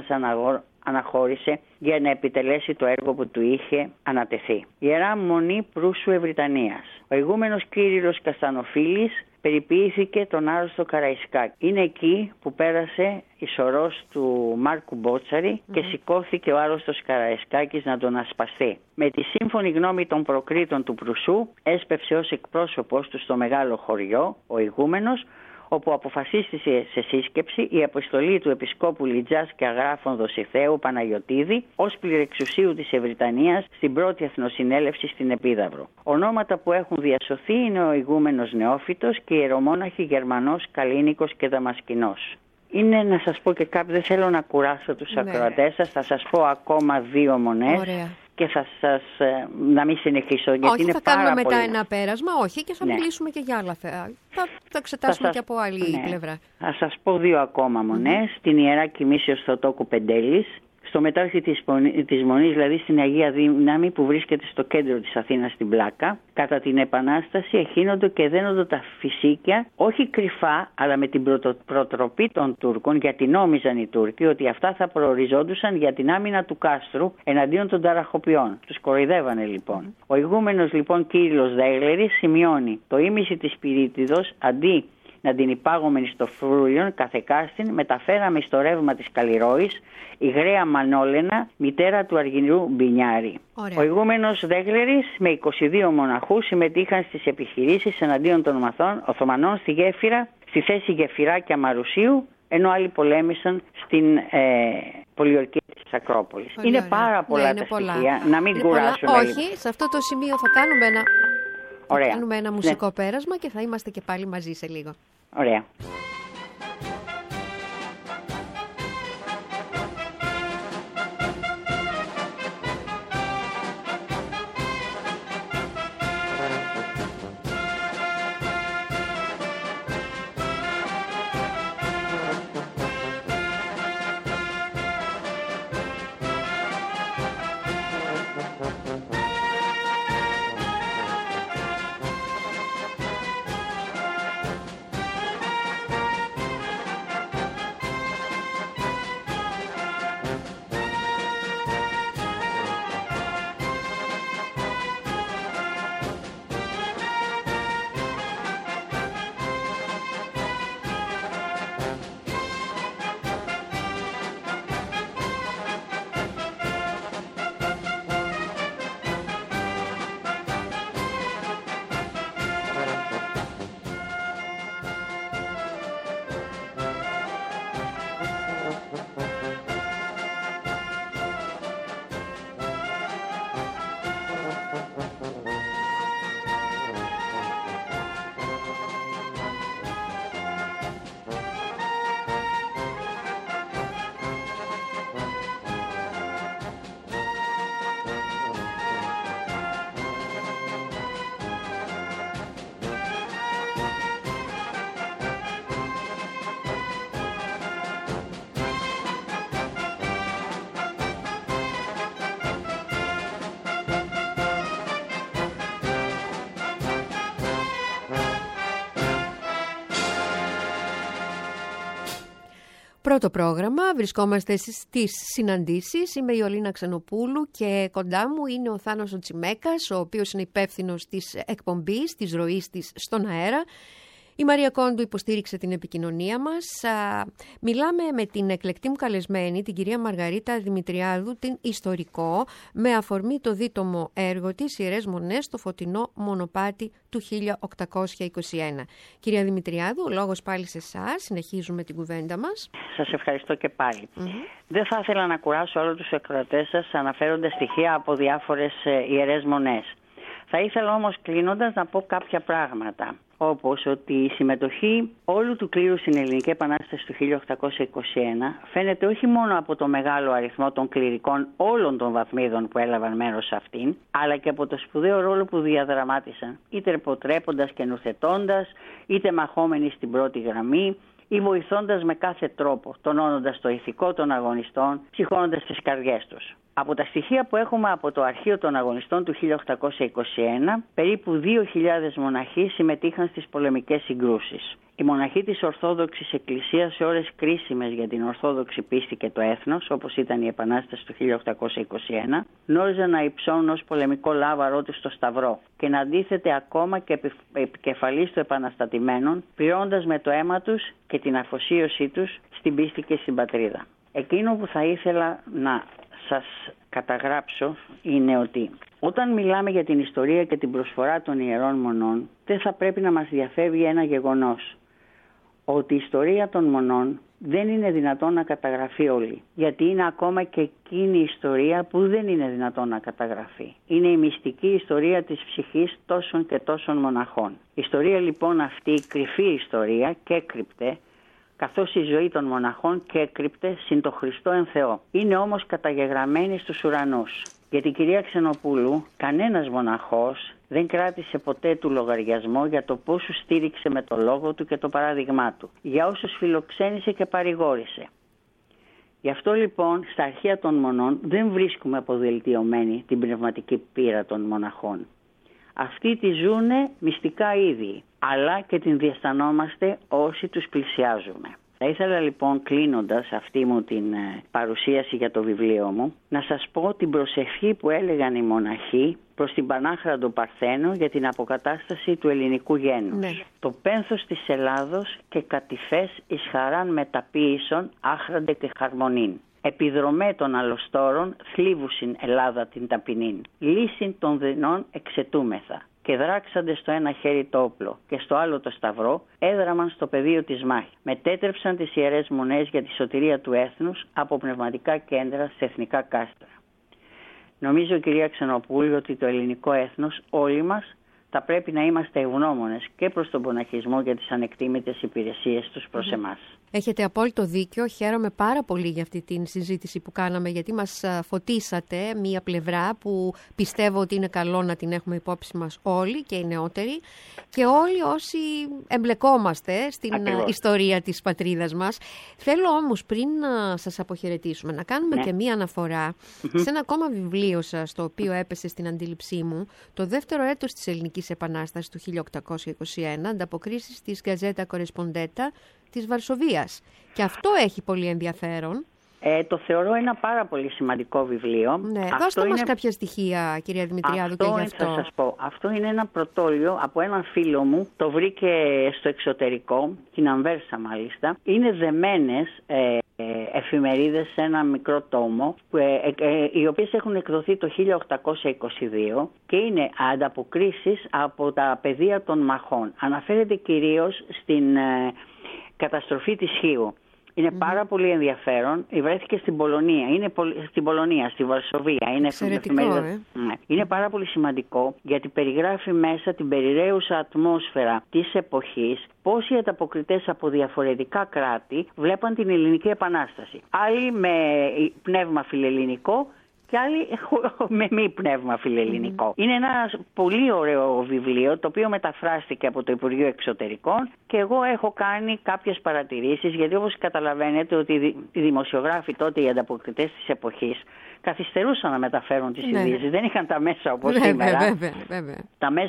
αναχώρησε για να επιτελέσει το έργο που του είχε ανατεθεί. Η Ιερά Μονή Προύσου Ευρυτανίας. Ο ηγούμενος Κύριλλος Καστανοφίλης περιποιήθηκε τον άρρωστο Καραϊσκάκη. Είναι εκεί που πέρασε η σωρός του Μάρκου Μπότσαρη και σηκώθηκε ο άρρωστος Καραϊσκάκης να τον ασπαστεί. Με τη σύμφωνη γνώμη των προκρίτων του Προυσού έσπευσε ως εκπρόσωπος του στο μεγάλο χωριό ο ηγούμενος, όπου αποφασίστηκε σε σύσκεψη η αποστολή του Επισκόπου Λιτζάς και Αγράφων Δοσιθέου Παναγιωτίδη ως πληρεξουσίου της Ευρυτανίας στην πρώτη Εθνοσυνέλευση στην Επίδαυρο. Ονόματα που έχουν διασωθεί είναι ο ηγούμενος Νεόφυτος και οι ιερομόναχοι Γερμανός, Καλίνικος και Δαμασκηνός. Είναι να σας πω και κάτι, δεν θέλω να κουράσω τους ακροατές σας, θα σας πω ακόμα 2 μονές. Ωραία. Και θα σας να μην συνεχίσω, γιατί όχι, είναι θα πάρα κάνουμε πολύ... μετά ένα πέρασμα, όχι, και θα μιλήσουμε και για άλλα θέματα. Θα εξετάσουμε και από άλλη πλευρά. Θα σας πω 2 ακόμα μονές. Την Ιερά Κοιμήσεως Θεοτόκου Πεντέλης, στο μετάρχη της Μονής, δηλαδή στην Αγία Δύναμη που βρίσκεται στο κέντρο της Αθήνας στην Πλάκα. Κατά την Επανάσταση εχύνοντο και δένοντο τα φυσίκια, όχι κρυφά, αλλά με την προτροπή των Τούρκων, γιατί νόμιζαν οι Τούρκοι ότι αυτά θα προοριζόντουσαν για την άμυνα του κάστρου εναντίον των ταραχοποιών. Τους κοροϊδεύανε λοιπόν. Ο ηγούμενος λοιπόν Κύριλλος Δέγλερης σημειώνει: το ήμιση της Πυρίτιδος, αντί να την υπάγομεν στο φρούριον καθεκάστην, μεταφέραμε στο ρεύμα της Καλλιρόης, η Γραία Μανόλενα, μητέρα του Αργυρού Μπινιάρη. Ωραία. Ο ηγούμενος Δέγλερης με 22 μοναχούς συμμετείχαν στις επιχειρήσεις εναντίον των Οθωμανών στη Γέφυρα, στη θέση Γεφυράκια Μαρουσίου, ενώ άλλοι πολέμησαν στην πολιορκία της Ακρόπολης. Πολύ είναι ωραία. πάρα πολλά τα στοιχεία, να μην κουράσουμε. Όχι, σε αυτό το σημείο θα κάνουμε ένα μουσικό πέρασμα και θα είμαστε και πάλι μαζί σε λίγο. Ωραία. Πρώτο πρόγραμμα, βρισκόμαστε στις συναντήσεις. Είμαι η Ολίνα Ξενοπούλου και κοντά μου είναι ο Θάνος ο Τσιμέκας, ο οποίος είναι υπεύθυνος της εκπομπής, της ροής της στον αέρα. Η Μαρία Κόντου υποστήριξε την επικοινωνία μας. Μιλάμε με την εκλεκτή μου καλεσμένη, την κυρία Μαργαρίτα Δημητριάδου, την ιστορικό, με αφορμή το δίτομο έργο της «Ιερές Μονές στο φωτεινό μονοπάτι» του 1821. Κυρία Δημητριάδου, ο λόγος πάλι σε εσάς. Συνεχίζουμε την κουβέντα μας. Σας ευχαριστώ και πάλι. Δεν θα ήθελα να κουράσω όλους τους ακροατές σας αναφέροντας στοιχεία από διάφορες ιερές μονές. Θα ήθελα όμως κλείνοντας να πω κάποια πράγματα, όπως ότι η συμμετοχή όλου του κλήρου στην Ελληνική Επανάσταση του 1821 φαίνεται όχι μόνο από το μεγάλο αριθμό των κληρικών όλων των βαθμίδων που έλαβαν μέρος σε αυτήν, αλλά και από το σπουδαίο ρόλο που διαδραμάτισαν, είτε ρεποτρέποντας και νουθετώντας, είτε μαχόμενοι στην πρώτη γραμμή, ή βοηθώντας με κάθε τρόπο, τονώνοντας το ηθικό των αγωνιστών, ψυχώνοντας τις καρδιές τους. Από τα στοιχεία που έχουμε από το αρχείο των αγωνιστών του 1821, περίπου 2.000 μοναχοί συμμετείχαν στις πολεμικές συγκρούσεις. Οι μοναχοί της Ορθόδοξης Εκκλησίας σε ώρες κρίσιμες για την Ορθόδοξη πίστη και το έθνος, όπως ήταν η Επανάσταση του 1821, γνώριζαν να υψώνουν ως πολεμικό λάβαρό τους στο Σταυρό και να αντίθεται ακόμα και επικεφαλής των επαναστατημένων, πληρώντας με το αίμα τους και την αφοσίωσή τους στην πίστη και στην πατρίδα. Εκείνο που θα ήθελα να σας καταγράψω είναι ότι όταν μιλάμε για την ιστορία και την προσφορά των Ιερών Μονών, δεν θα πρέπει να μας διαφεύγει ένα γεγονός, ότι η ιστορία των μονών δεν είναι δυνατόν να καταγραφεί όλη, γιατί είναι ακόμα και εκείνη η ιστορία που δεν είναι δυνατόν να καταγραφεί. Είναι η μυστική ιστορία της ψυχής τόσων και τόσων μοναχών. Η ιστορία λοιπόν αυτή, η κρυφή ιστορία και έκρυπτε, καθώς η ζωή των μοναχών και έκρυπτε συν το Χριστό εν Θεό. Είναι όμως καταγεγραμμένη στους ουρανούς. Για την κυρία Ξενοπούλου, κανένας μοναχός δεν κράτησε ποτέ του λογαριασμό για το πόσους στήριξε με το λόγο του και το παράδειγμά του, για όσους φιλοξένησε και παρηγόρησε. Γι' αυτό λοιπόν στα αρχεία των μονών δεν βρίσκουμε αποδελτιωμένη την πνευματική πείρα των μοναχών. Αυτοί τη ζούνε μυστικά ήδη, αλλά και την διαισθανόμαστε όσοι τους πλησιάζουμε. Θα ήθελα λοιπόν, κλείνοντας αυτή μου την παρουσίαση για το βιβλίο μου, να σας πω την προσευχή που έλεγαν οι μοναχοί προς την Πανάχραντο Παρθένο για την αποκατάσταση του ελληνικού γένους. Ναι. Το πένθος της Ελλάδος και κατηφές εις χαράν μεταποίησον άχραντε και χαρμονήν. Επιδρομέ των αλωστόρων θλίβουσιν Ελλάδα την ταπεινήν. Λύσιν των δεινών εξετούμεθα. Και δράξαντε στο ένα χέρι το όπλο και στο άλλο το σταυρό, έδραμαν στο πεδίο της μάχης. Μετέτρεψαν τις Ιερές Μονές για τη σωτηρία του έθνους από πνευματικά κέντρα σε εθνικά κάστρα. Νομίζω, κυρία Ξενοπούλου, ότι το ελληνικό έθνος, όλοι μας, θα πρέπει να είμαστε ευγνώμονες και προς τον μοναχισμό για τις ανεκτήμητες υπηρεσίες τους προς εμάς. Έχετε απόλυτο δίκιο. Χαίρομαι πάρα πολύ για αυτή την συζήτηση που κάναμε, γιατί μας φωτίσατε μία πλευρά που πιστεύω ότι είναι καλό να την έχουμε υπόψη μας όλοι, και οι νεότεροι και όλοι όσοι εμπλεκόμαστε στην ιστορία της πατρίδας μας. Θέλω όμως, πριν να σας αποχαιρετήσουμε, να κάνουμε και μία αναφορά σε ένα ακόμα βιβλίο σας, το οποίο έπεσε στην αντίληψή μου, το δεύτερο έτος της Ελληνικής Επανάστασης του 1821, ανταποκρίσεις της Γκαζέτα Κορεσποντέτα της Βαρσοβίας. Και αυτό έχει πολύ ενδιαφέρον. Το θεωρώ ένα πάρα πολύ σημαντικό βιβλίο. Ναι, δώστε μας κάποια στοιχεία, κυρία Δημητριάδου, και γι' αυτό. Θα σας πω. Αυτό είναι ένα πρωτόλιο από έναν φίλο μου. Το βρήκε στο εξωτερικό, την Αμβέρσα μάλιστα. Είναι δεμένες εφημερίδες σε ένα μικρό τόμο, οι οποίες έχουν εκδοθεί το 1822 και είναι ανταποκρίσεις από τα πεδία των μαχών. Αναφέρεται κυρίως στην καταστροφή της Χίου. Είναι πάρα πολύ ενδιαφέρον. Βρέθηκε στην Πολωνία. Είναι στην Πολωνία, στη Βαρσοβία. Είναι Είναι πάρα πολύ σημαντικό, γιατί περιγράφει μέσα την περιραίουσα ατμόσφαιρα της εποχής, πώς οι ανταποκριτές από διαφορετικά κράτη βλέπαν την Ελληνική Επανάσταση. Άλλοι με πνεύμα φιλελληνικό και άλλοι με μη πνεύμα φιλελληνικό. Είναι ένα πολύ ωραίο βιβλίο, το οποίο μεταφράστηκε από το Υπουργείο Εξωτερικών, και εγώ έχω κάνει κάποιες παρατηρήσεις, γιατί όπως καταλαβαίνετε ότι οι δημοσιογράφοι τότε, οι ανταποκριτές της εποχής, καθυστερούσαν να μεταφέρουν τις ειδήσεις. Δεν είχαν τα μέσα όπως σήμερα. Βέβαια.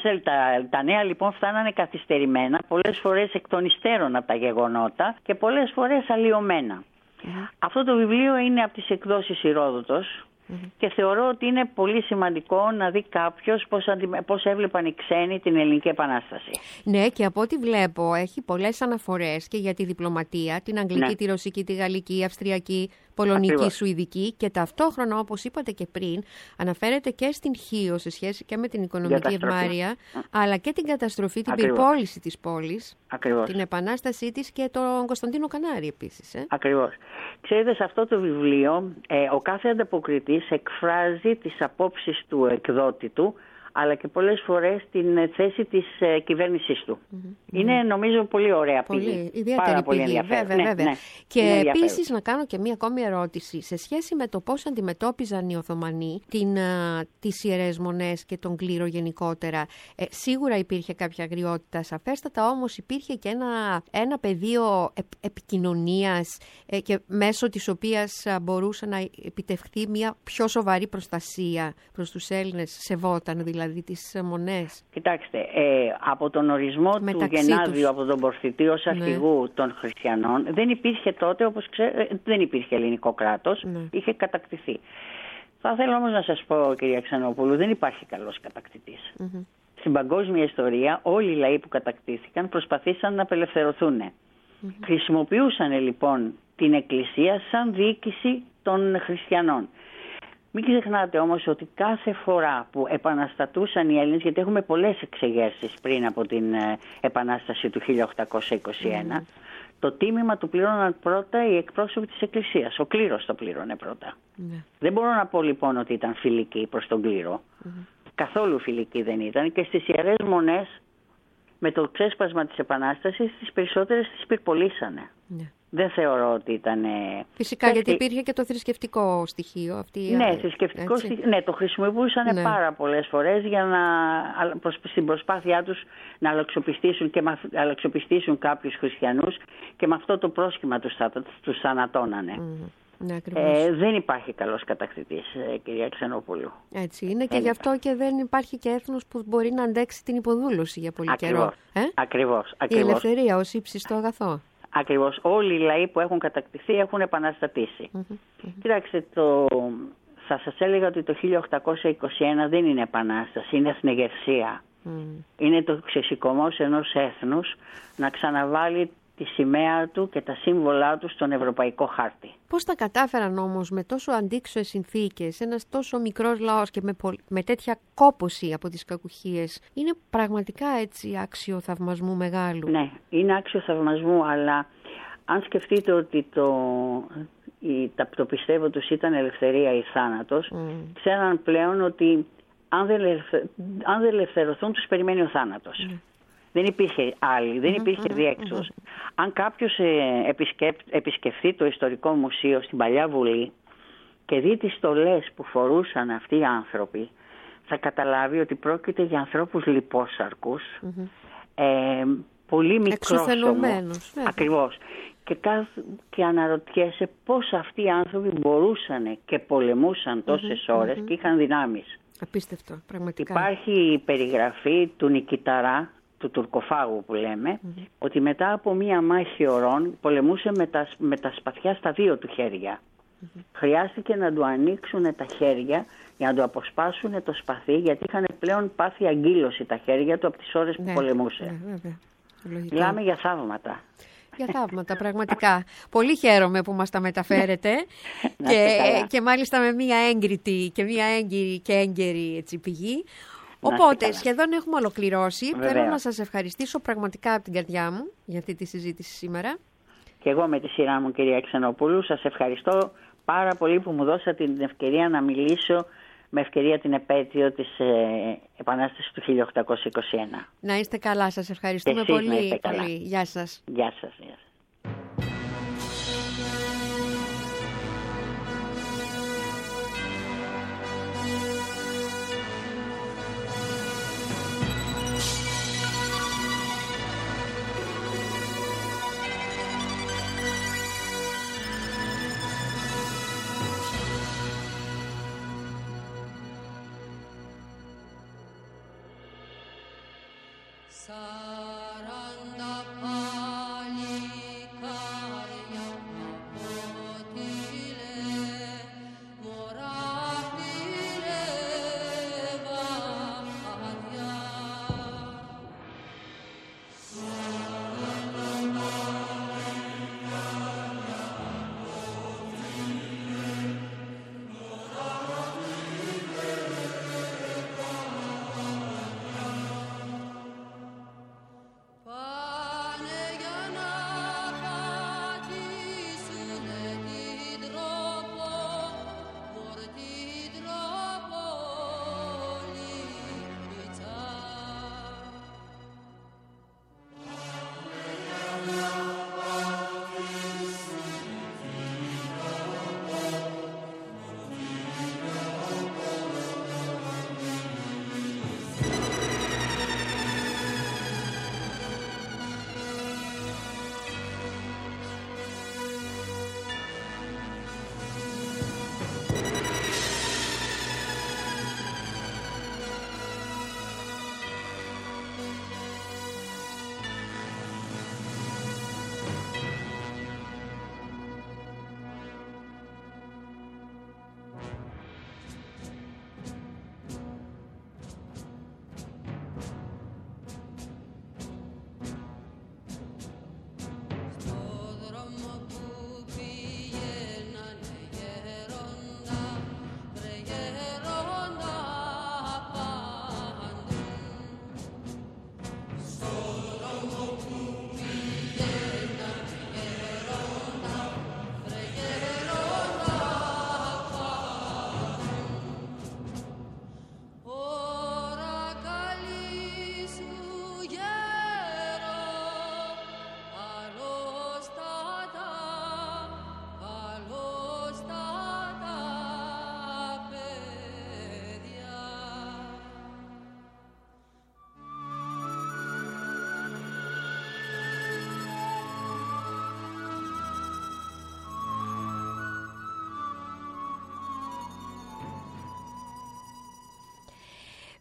Τα νέα λοιπόν φτάνανε καθυστερημένα, πολλές φορές εκ των υστέρων από τα γεγονότα και πολλές φορές αλλοιωμένα. Αυτό το βιβλίο είναι από τις εκδόσεις Ηρόδοτος και θεωρώ ότι είναι πολύ σημαντικό να δει κάποιος πώς έβλεπαν οι ξένοι την Ελληνική Επανάσταση. Ναι, και από ό,τι βλέπω έχει πολλές αναφορές και για τη διπλωματία, την Αγγλική, τη Ρωσική, τη Γαλλική, Αυστριακή, Πολωνική, Ακριβώς. Σουηδική, και ταυτόχρονα, όπως είπατε και πριν, αναφέρεται και στην Χίο σε σχέση και με την οικονομική ευμάρεια, αλλά και την καταστροφή, την πυρπόληση της πόλης, Ακριβώς. την επανάστασή της και τον Κωνσταντίνο Κανάρη επίσης. Ακριβώς. Ξέρετε, σε αυτό το βιβλίο ο κάθε ανταποκριτής εκφράζει τις απόψεις του εκδότη του, αλλά και πολλές φορές την θέση της κυβέρνησής του. Είναι νομίζω πολύ ωραία πηγή. Ιδιαίτερη πηγή, βέβαια. Ναι, και επίσης να κάνω και μία ακόμη ερώτηση σε σχέση με το πώς αντιμετώπιζαν οι Οθωμανοί τις Ιερές Μονές και τον κλήρο γενικότερα. Σίγουρα υπήρχε κάποια αγριότητα, σαφέστατα, όμως υπήρχε και ένα πεδίο επικοινωνίας και μέσω της οποίας μπορούσε να επιτευχθεί μια πιο σοβαρή προστασία προς τους Έλληνες, σεβόταν δηλαδή τις μονές. Κοιτάξτε, από τον ορισμό του Γενάδιου από τον Πορφυτή ως αρχηγού των χριστιανών δεν υπήρχε τότε, όπως ξέρετε, δεν υπήρχε ελληνικό κράτος, είχε κατακτηθεί. Θα θέλω όμως να σας πω, κυρία Ξενόπουλου, δεν υπάρχει καλός κατακτητής. Στην παγκόσμια ιστορία όλοι οι λαοί που κατακτήθηκαν προσπαθήσαν να απελευθερωθούν. Χρησιμοποιούσαν λοιπόν την Εκκλησία σαν διοίκηση των χριστιανών. Μην ξεχνάτε όμως ότι κάθε φορά που επαναστατούσαν οι Έλληνες, γιατί έχουμε πολλές εξεγέρσεις πριν από την Επανάσταση του 1821, το τίμημα του πλήρωναν πρώτα οι εκπρόσωποι της Εκκλησίας. Ο κλήρος το πλήρωνε πρώτα. Δεν μπορώ να πω λοιπόν ότι ήταν φιλική προς τον κλήρο. Καθόλου φιλική δεν ήταν, και στις Ιερές Μονές με το ξέσπασμα της Επανάστασης τις περισσότερες τις πυρπολίσανε. Δεν θεωρώ ότι ήταν... Φυσικά, γιατί υπήρχε και το θρησκευτικό στοιχείο. Θρησκευτικό στοιχείο. Ναι, το χρησιμοποιούσαν πάρα πολλές φορές για στην προσπάθειά τους να αλλαξοπιστήσουν κάποιους χριστιανούς, και με αυτό το πρόσχημα τους θανατώνανε. Δεν υπάρχει καλός κατακτητής, κυρία Ξενόπουλου. Έτσι είναι, και γι' αυτό και δεν υπάρχει και έθνος που μπορεί να αντέξει την υποδούλωση για πολύ καιρό. Ακριβώς. Η ελευθερία ως ύψιστο αγαθό. Ακριβώς. Όλοι οι λαοί που έχουν κατακτηθεί έχουν επαναστατήσει. Κοιτάξτε, θα σας έλεγα ότι το 1821 δεν είναι επανάσταση, είναι εθνεγευσία. Είναι το ξεσηκωμός ενός έθνους να ξαναβάλει τη σημαία του και τα σύμβολά του στον ευρωπαϊκό χάρτη. Πώς τα κατάφεραν όμως με τόσο αντίξωες συνθήκες, ένας τόσο μικρός λαός και με τέτοια κόπωση από τις κακουχίες? Είναι πραγματικά έτσι άξιο θαυμασμού μεγάλου. Ναι, είναι άξιο θαυμασμού, αλλά αν σκεφτείτε ότι το πιστεύω τους ήταν ελευθερία ή θάνατος, ξέραν πλέον ότι αν δεν ελευθερωθούν τους περιμένει ο θάνατος. Δεν υπήρχε άλλη, δεν υπήρχε διέξοδος. Αν κάποιος επισκεφθεί το Ιστορικό Μουσείο στην Παλιά Βουλή και δει τις στολές που φορούσαν αυτοί οι άνθρωποι, θα καταλάβει ότι πρόκειται για ανθρώπους λιπόσαρκους, πολύ μικρόσωμους. Ακριβώς. Και αναρωτιέσαι πώς αυτοί οι άνθρωποι μπορούσαν και πολεμούσαν τόσες ώρες και είχαν δυνάμεις. Απίστευτο, πραγματικά. Υπάρχει η περιγραφή του Νικηταρά, του τουρκοφάγου που λέμε, ότι μετά από μία μάχη ωρών πολεμούσε με τα σπαθιά στα δύο του χέρια. Χρειάστηκε να του ανοίξουν τα χέρια για να του αποσπάσουν το σπαθί, γιατί είχαν πλέον πάθει αγκύλωση τα χέρια του από τις ώρες που πολεμούσε. Μιλάμε για θαύματα. Για θαύματα, πραγματικά. Πολύ χαίρομαι που μας τα μεταφέρετε και μάλιστα με μία έγκριτη και μία έγκαιρη πηγή. Οπότε σχεδόν έχουμε ολοκληρώσει. Θέλω να σας ευχαριστήσω πραγματικά από την καρδιά μου για αυτή τη συζήτηση σήμερα. Και εγώ με τη σειρά μου, κυρία Ξενοπούλου, σας ευχαριστώ πάρα πολύ που μου δώσατε την ευκαιρία να μιλήσω με ευκαιρία την επέτειο της Επανάστασης του 1821. Να είστε καλά, σας ευχαριστούμε πολύ. Γεια σας. Γεια σας. Saranda Pali Karya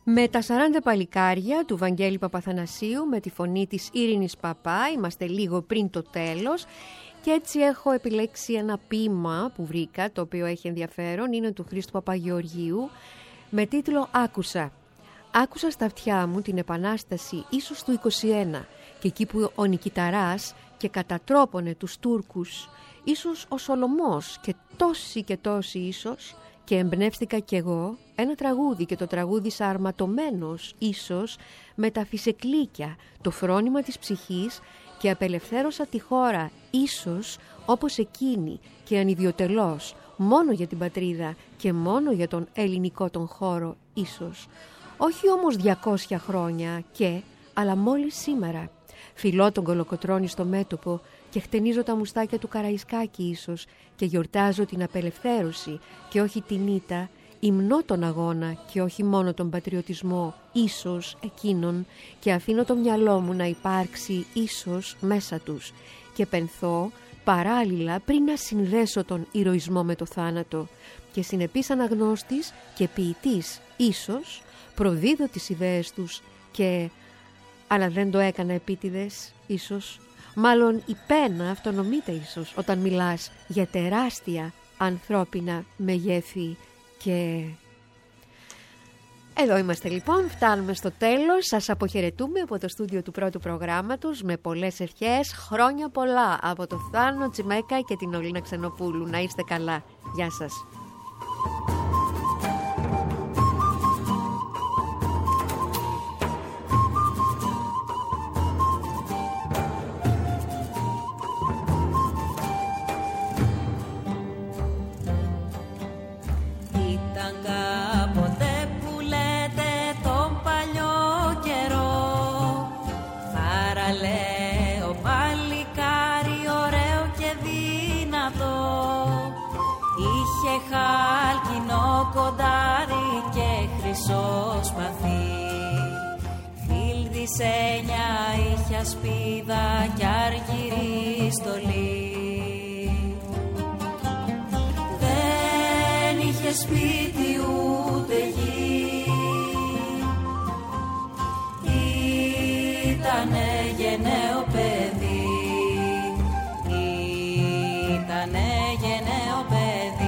Με τα 40 παλικάρια του Βαγγέλη Παπαθανασίου, με τη φωνή της Ειρήνης Παπά, είμαστε λίγο πριν το τέλος. Και έτσι έχω επιλέξει ένα ποίημα που βρήκα, το οποίο έχει ενδιαφέρον, είναι του Χρήστου Παπαγεωργίου, με τίτλο «Άκουσα». Άκουσα στα αυτιά μου την Επανάσταση ίσως του 21 και εκεί που ο Νικηταράς και κατατρόπωνε τους Τούρκους, ίσως ο Σολομός και τόσοι ίσως, και εμπνεύστηκα κι εγώ ένα τραγούδι και το τραγούδισα αρματωμένος ίσως με τα φυσεκλίκια, το φρόνημα της ψυχής και απελευθέρωσα τη χώρα ίσως όπως εκείνη και ανιδιοτελώς μόνο για την πατρίδα και μόνο για τον ελληνικό τον χώρο ίσως. Όχι όμως 200 χρόνια αλλά μόλις σήμερα. Φιλώ τον Κολοκοτρώνη στο μέτωπο και χτενίζω τα μουστάκια του Καραϊσκάκη ίσως και γιορτάζω την απελευθέρωση και όχι την ήττα, υμνώ τον αγώνα και όχι μόνο τον πατριωτισμό ίσως εκείνον και αφήνω το μυαλό μου να υπάρξει ίσως μέσα τους και πενθώ παράλληλα πριν να συνδέσω τον ηρωισμό με το θάνατο και συνεπής αναγνώστης και ποιητής ίσως προδίδω τις ιδέες τους αλλά δεν το έκανα επίτηδες ίσως. Μάλλον η πένα αυτονομείται ίσως όταν μιλάς για τεράστια ανθρώπινα μεγέθη και... Εδώ είμαστε λοιπόν, φτάνουμε στο τέλος. Σας αποχαιρετούμε από το στούντιο του πρώτου προγράμματος με πολλές ευχές. Χρόνια πολλά από το Θάνο Τσιμέκα και την Ολίνα Ξενοπούλου. Να είστε καλά. Γεια σας. Χάλκινο κοντάρι και χρυσό σπαθί, φιλδισένια είχε ασπίδα κι αργυρή στολή. Δεν είχε σπίτι ούτε γη, ήτανε γενναίο παιδί, ήτανε γενναίο παιδί.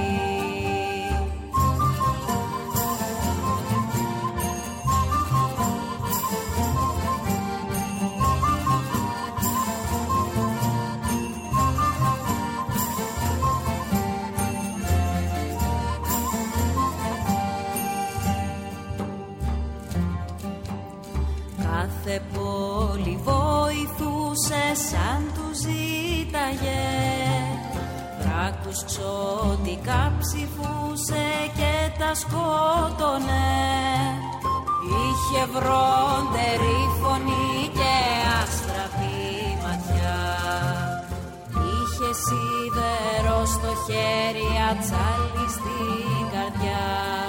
Κάθε πόλη βοηθούσε σαν του ζήταγε, δράκους ξωτικά ψηφούσε και τα σκότωνε. Είχε βροντερή φωνή και άστραπη ματιά, είχε σίδερο στο χέρι, ατσάλι στην καρδιά.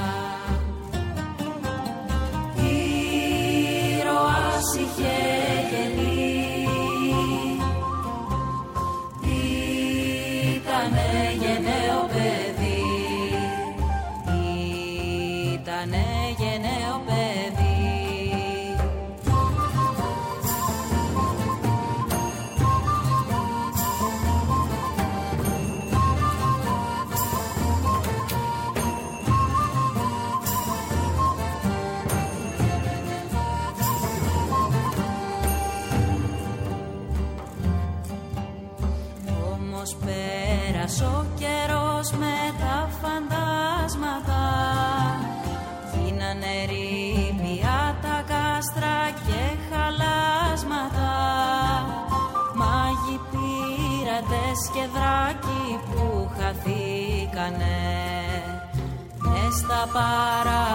Είχε γεννή, ήτανε γενναίο παιδί, ήτανε γενναίο παιδί. Πέρασε ο καιρός με τα φαντάσματα, γίνανε ρήπια τα κάστρα και χαλάσματα. Μάγοι πείρατες και δράκοι που χαθήκανε μες στα παράθυρα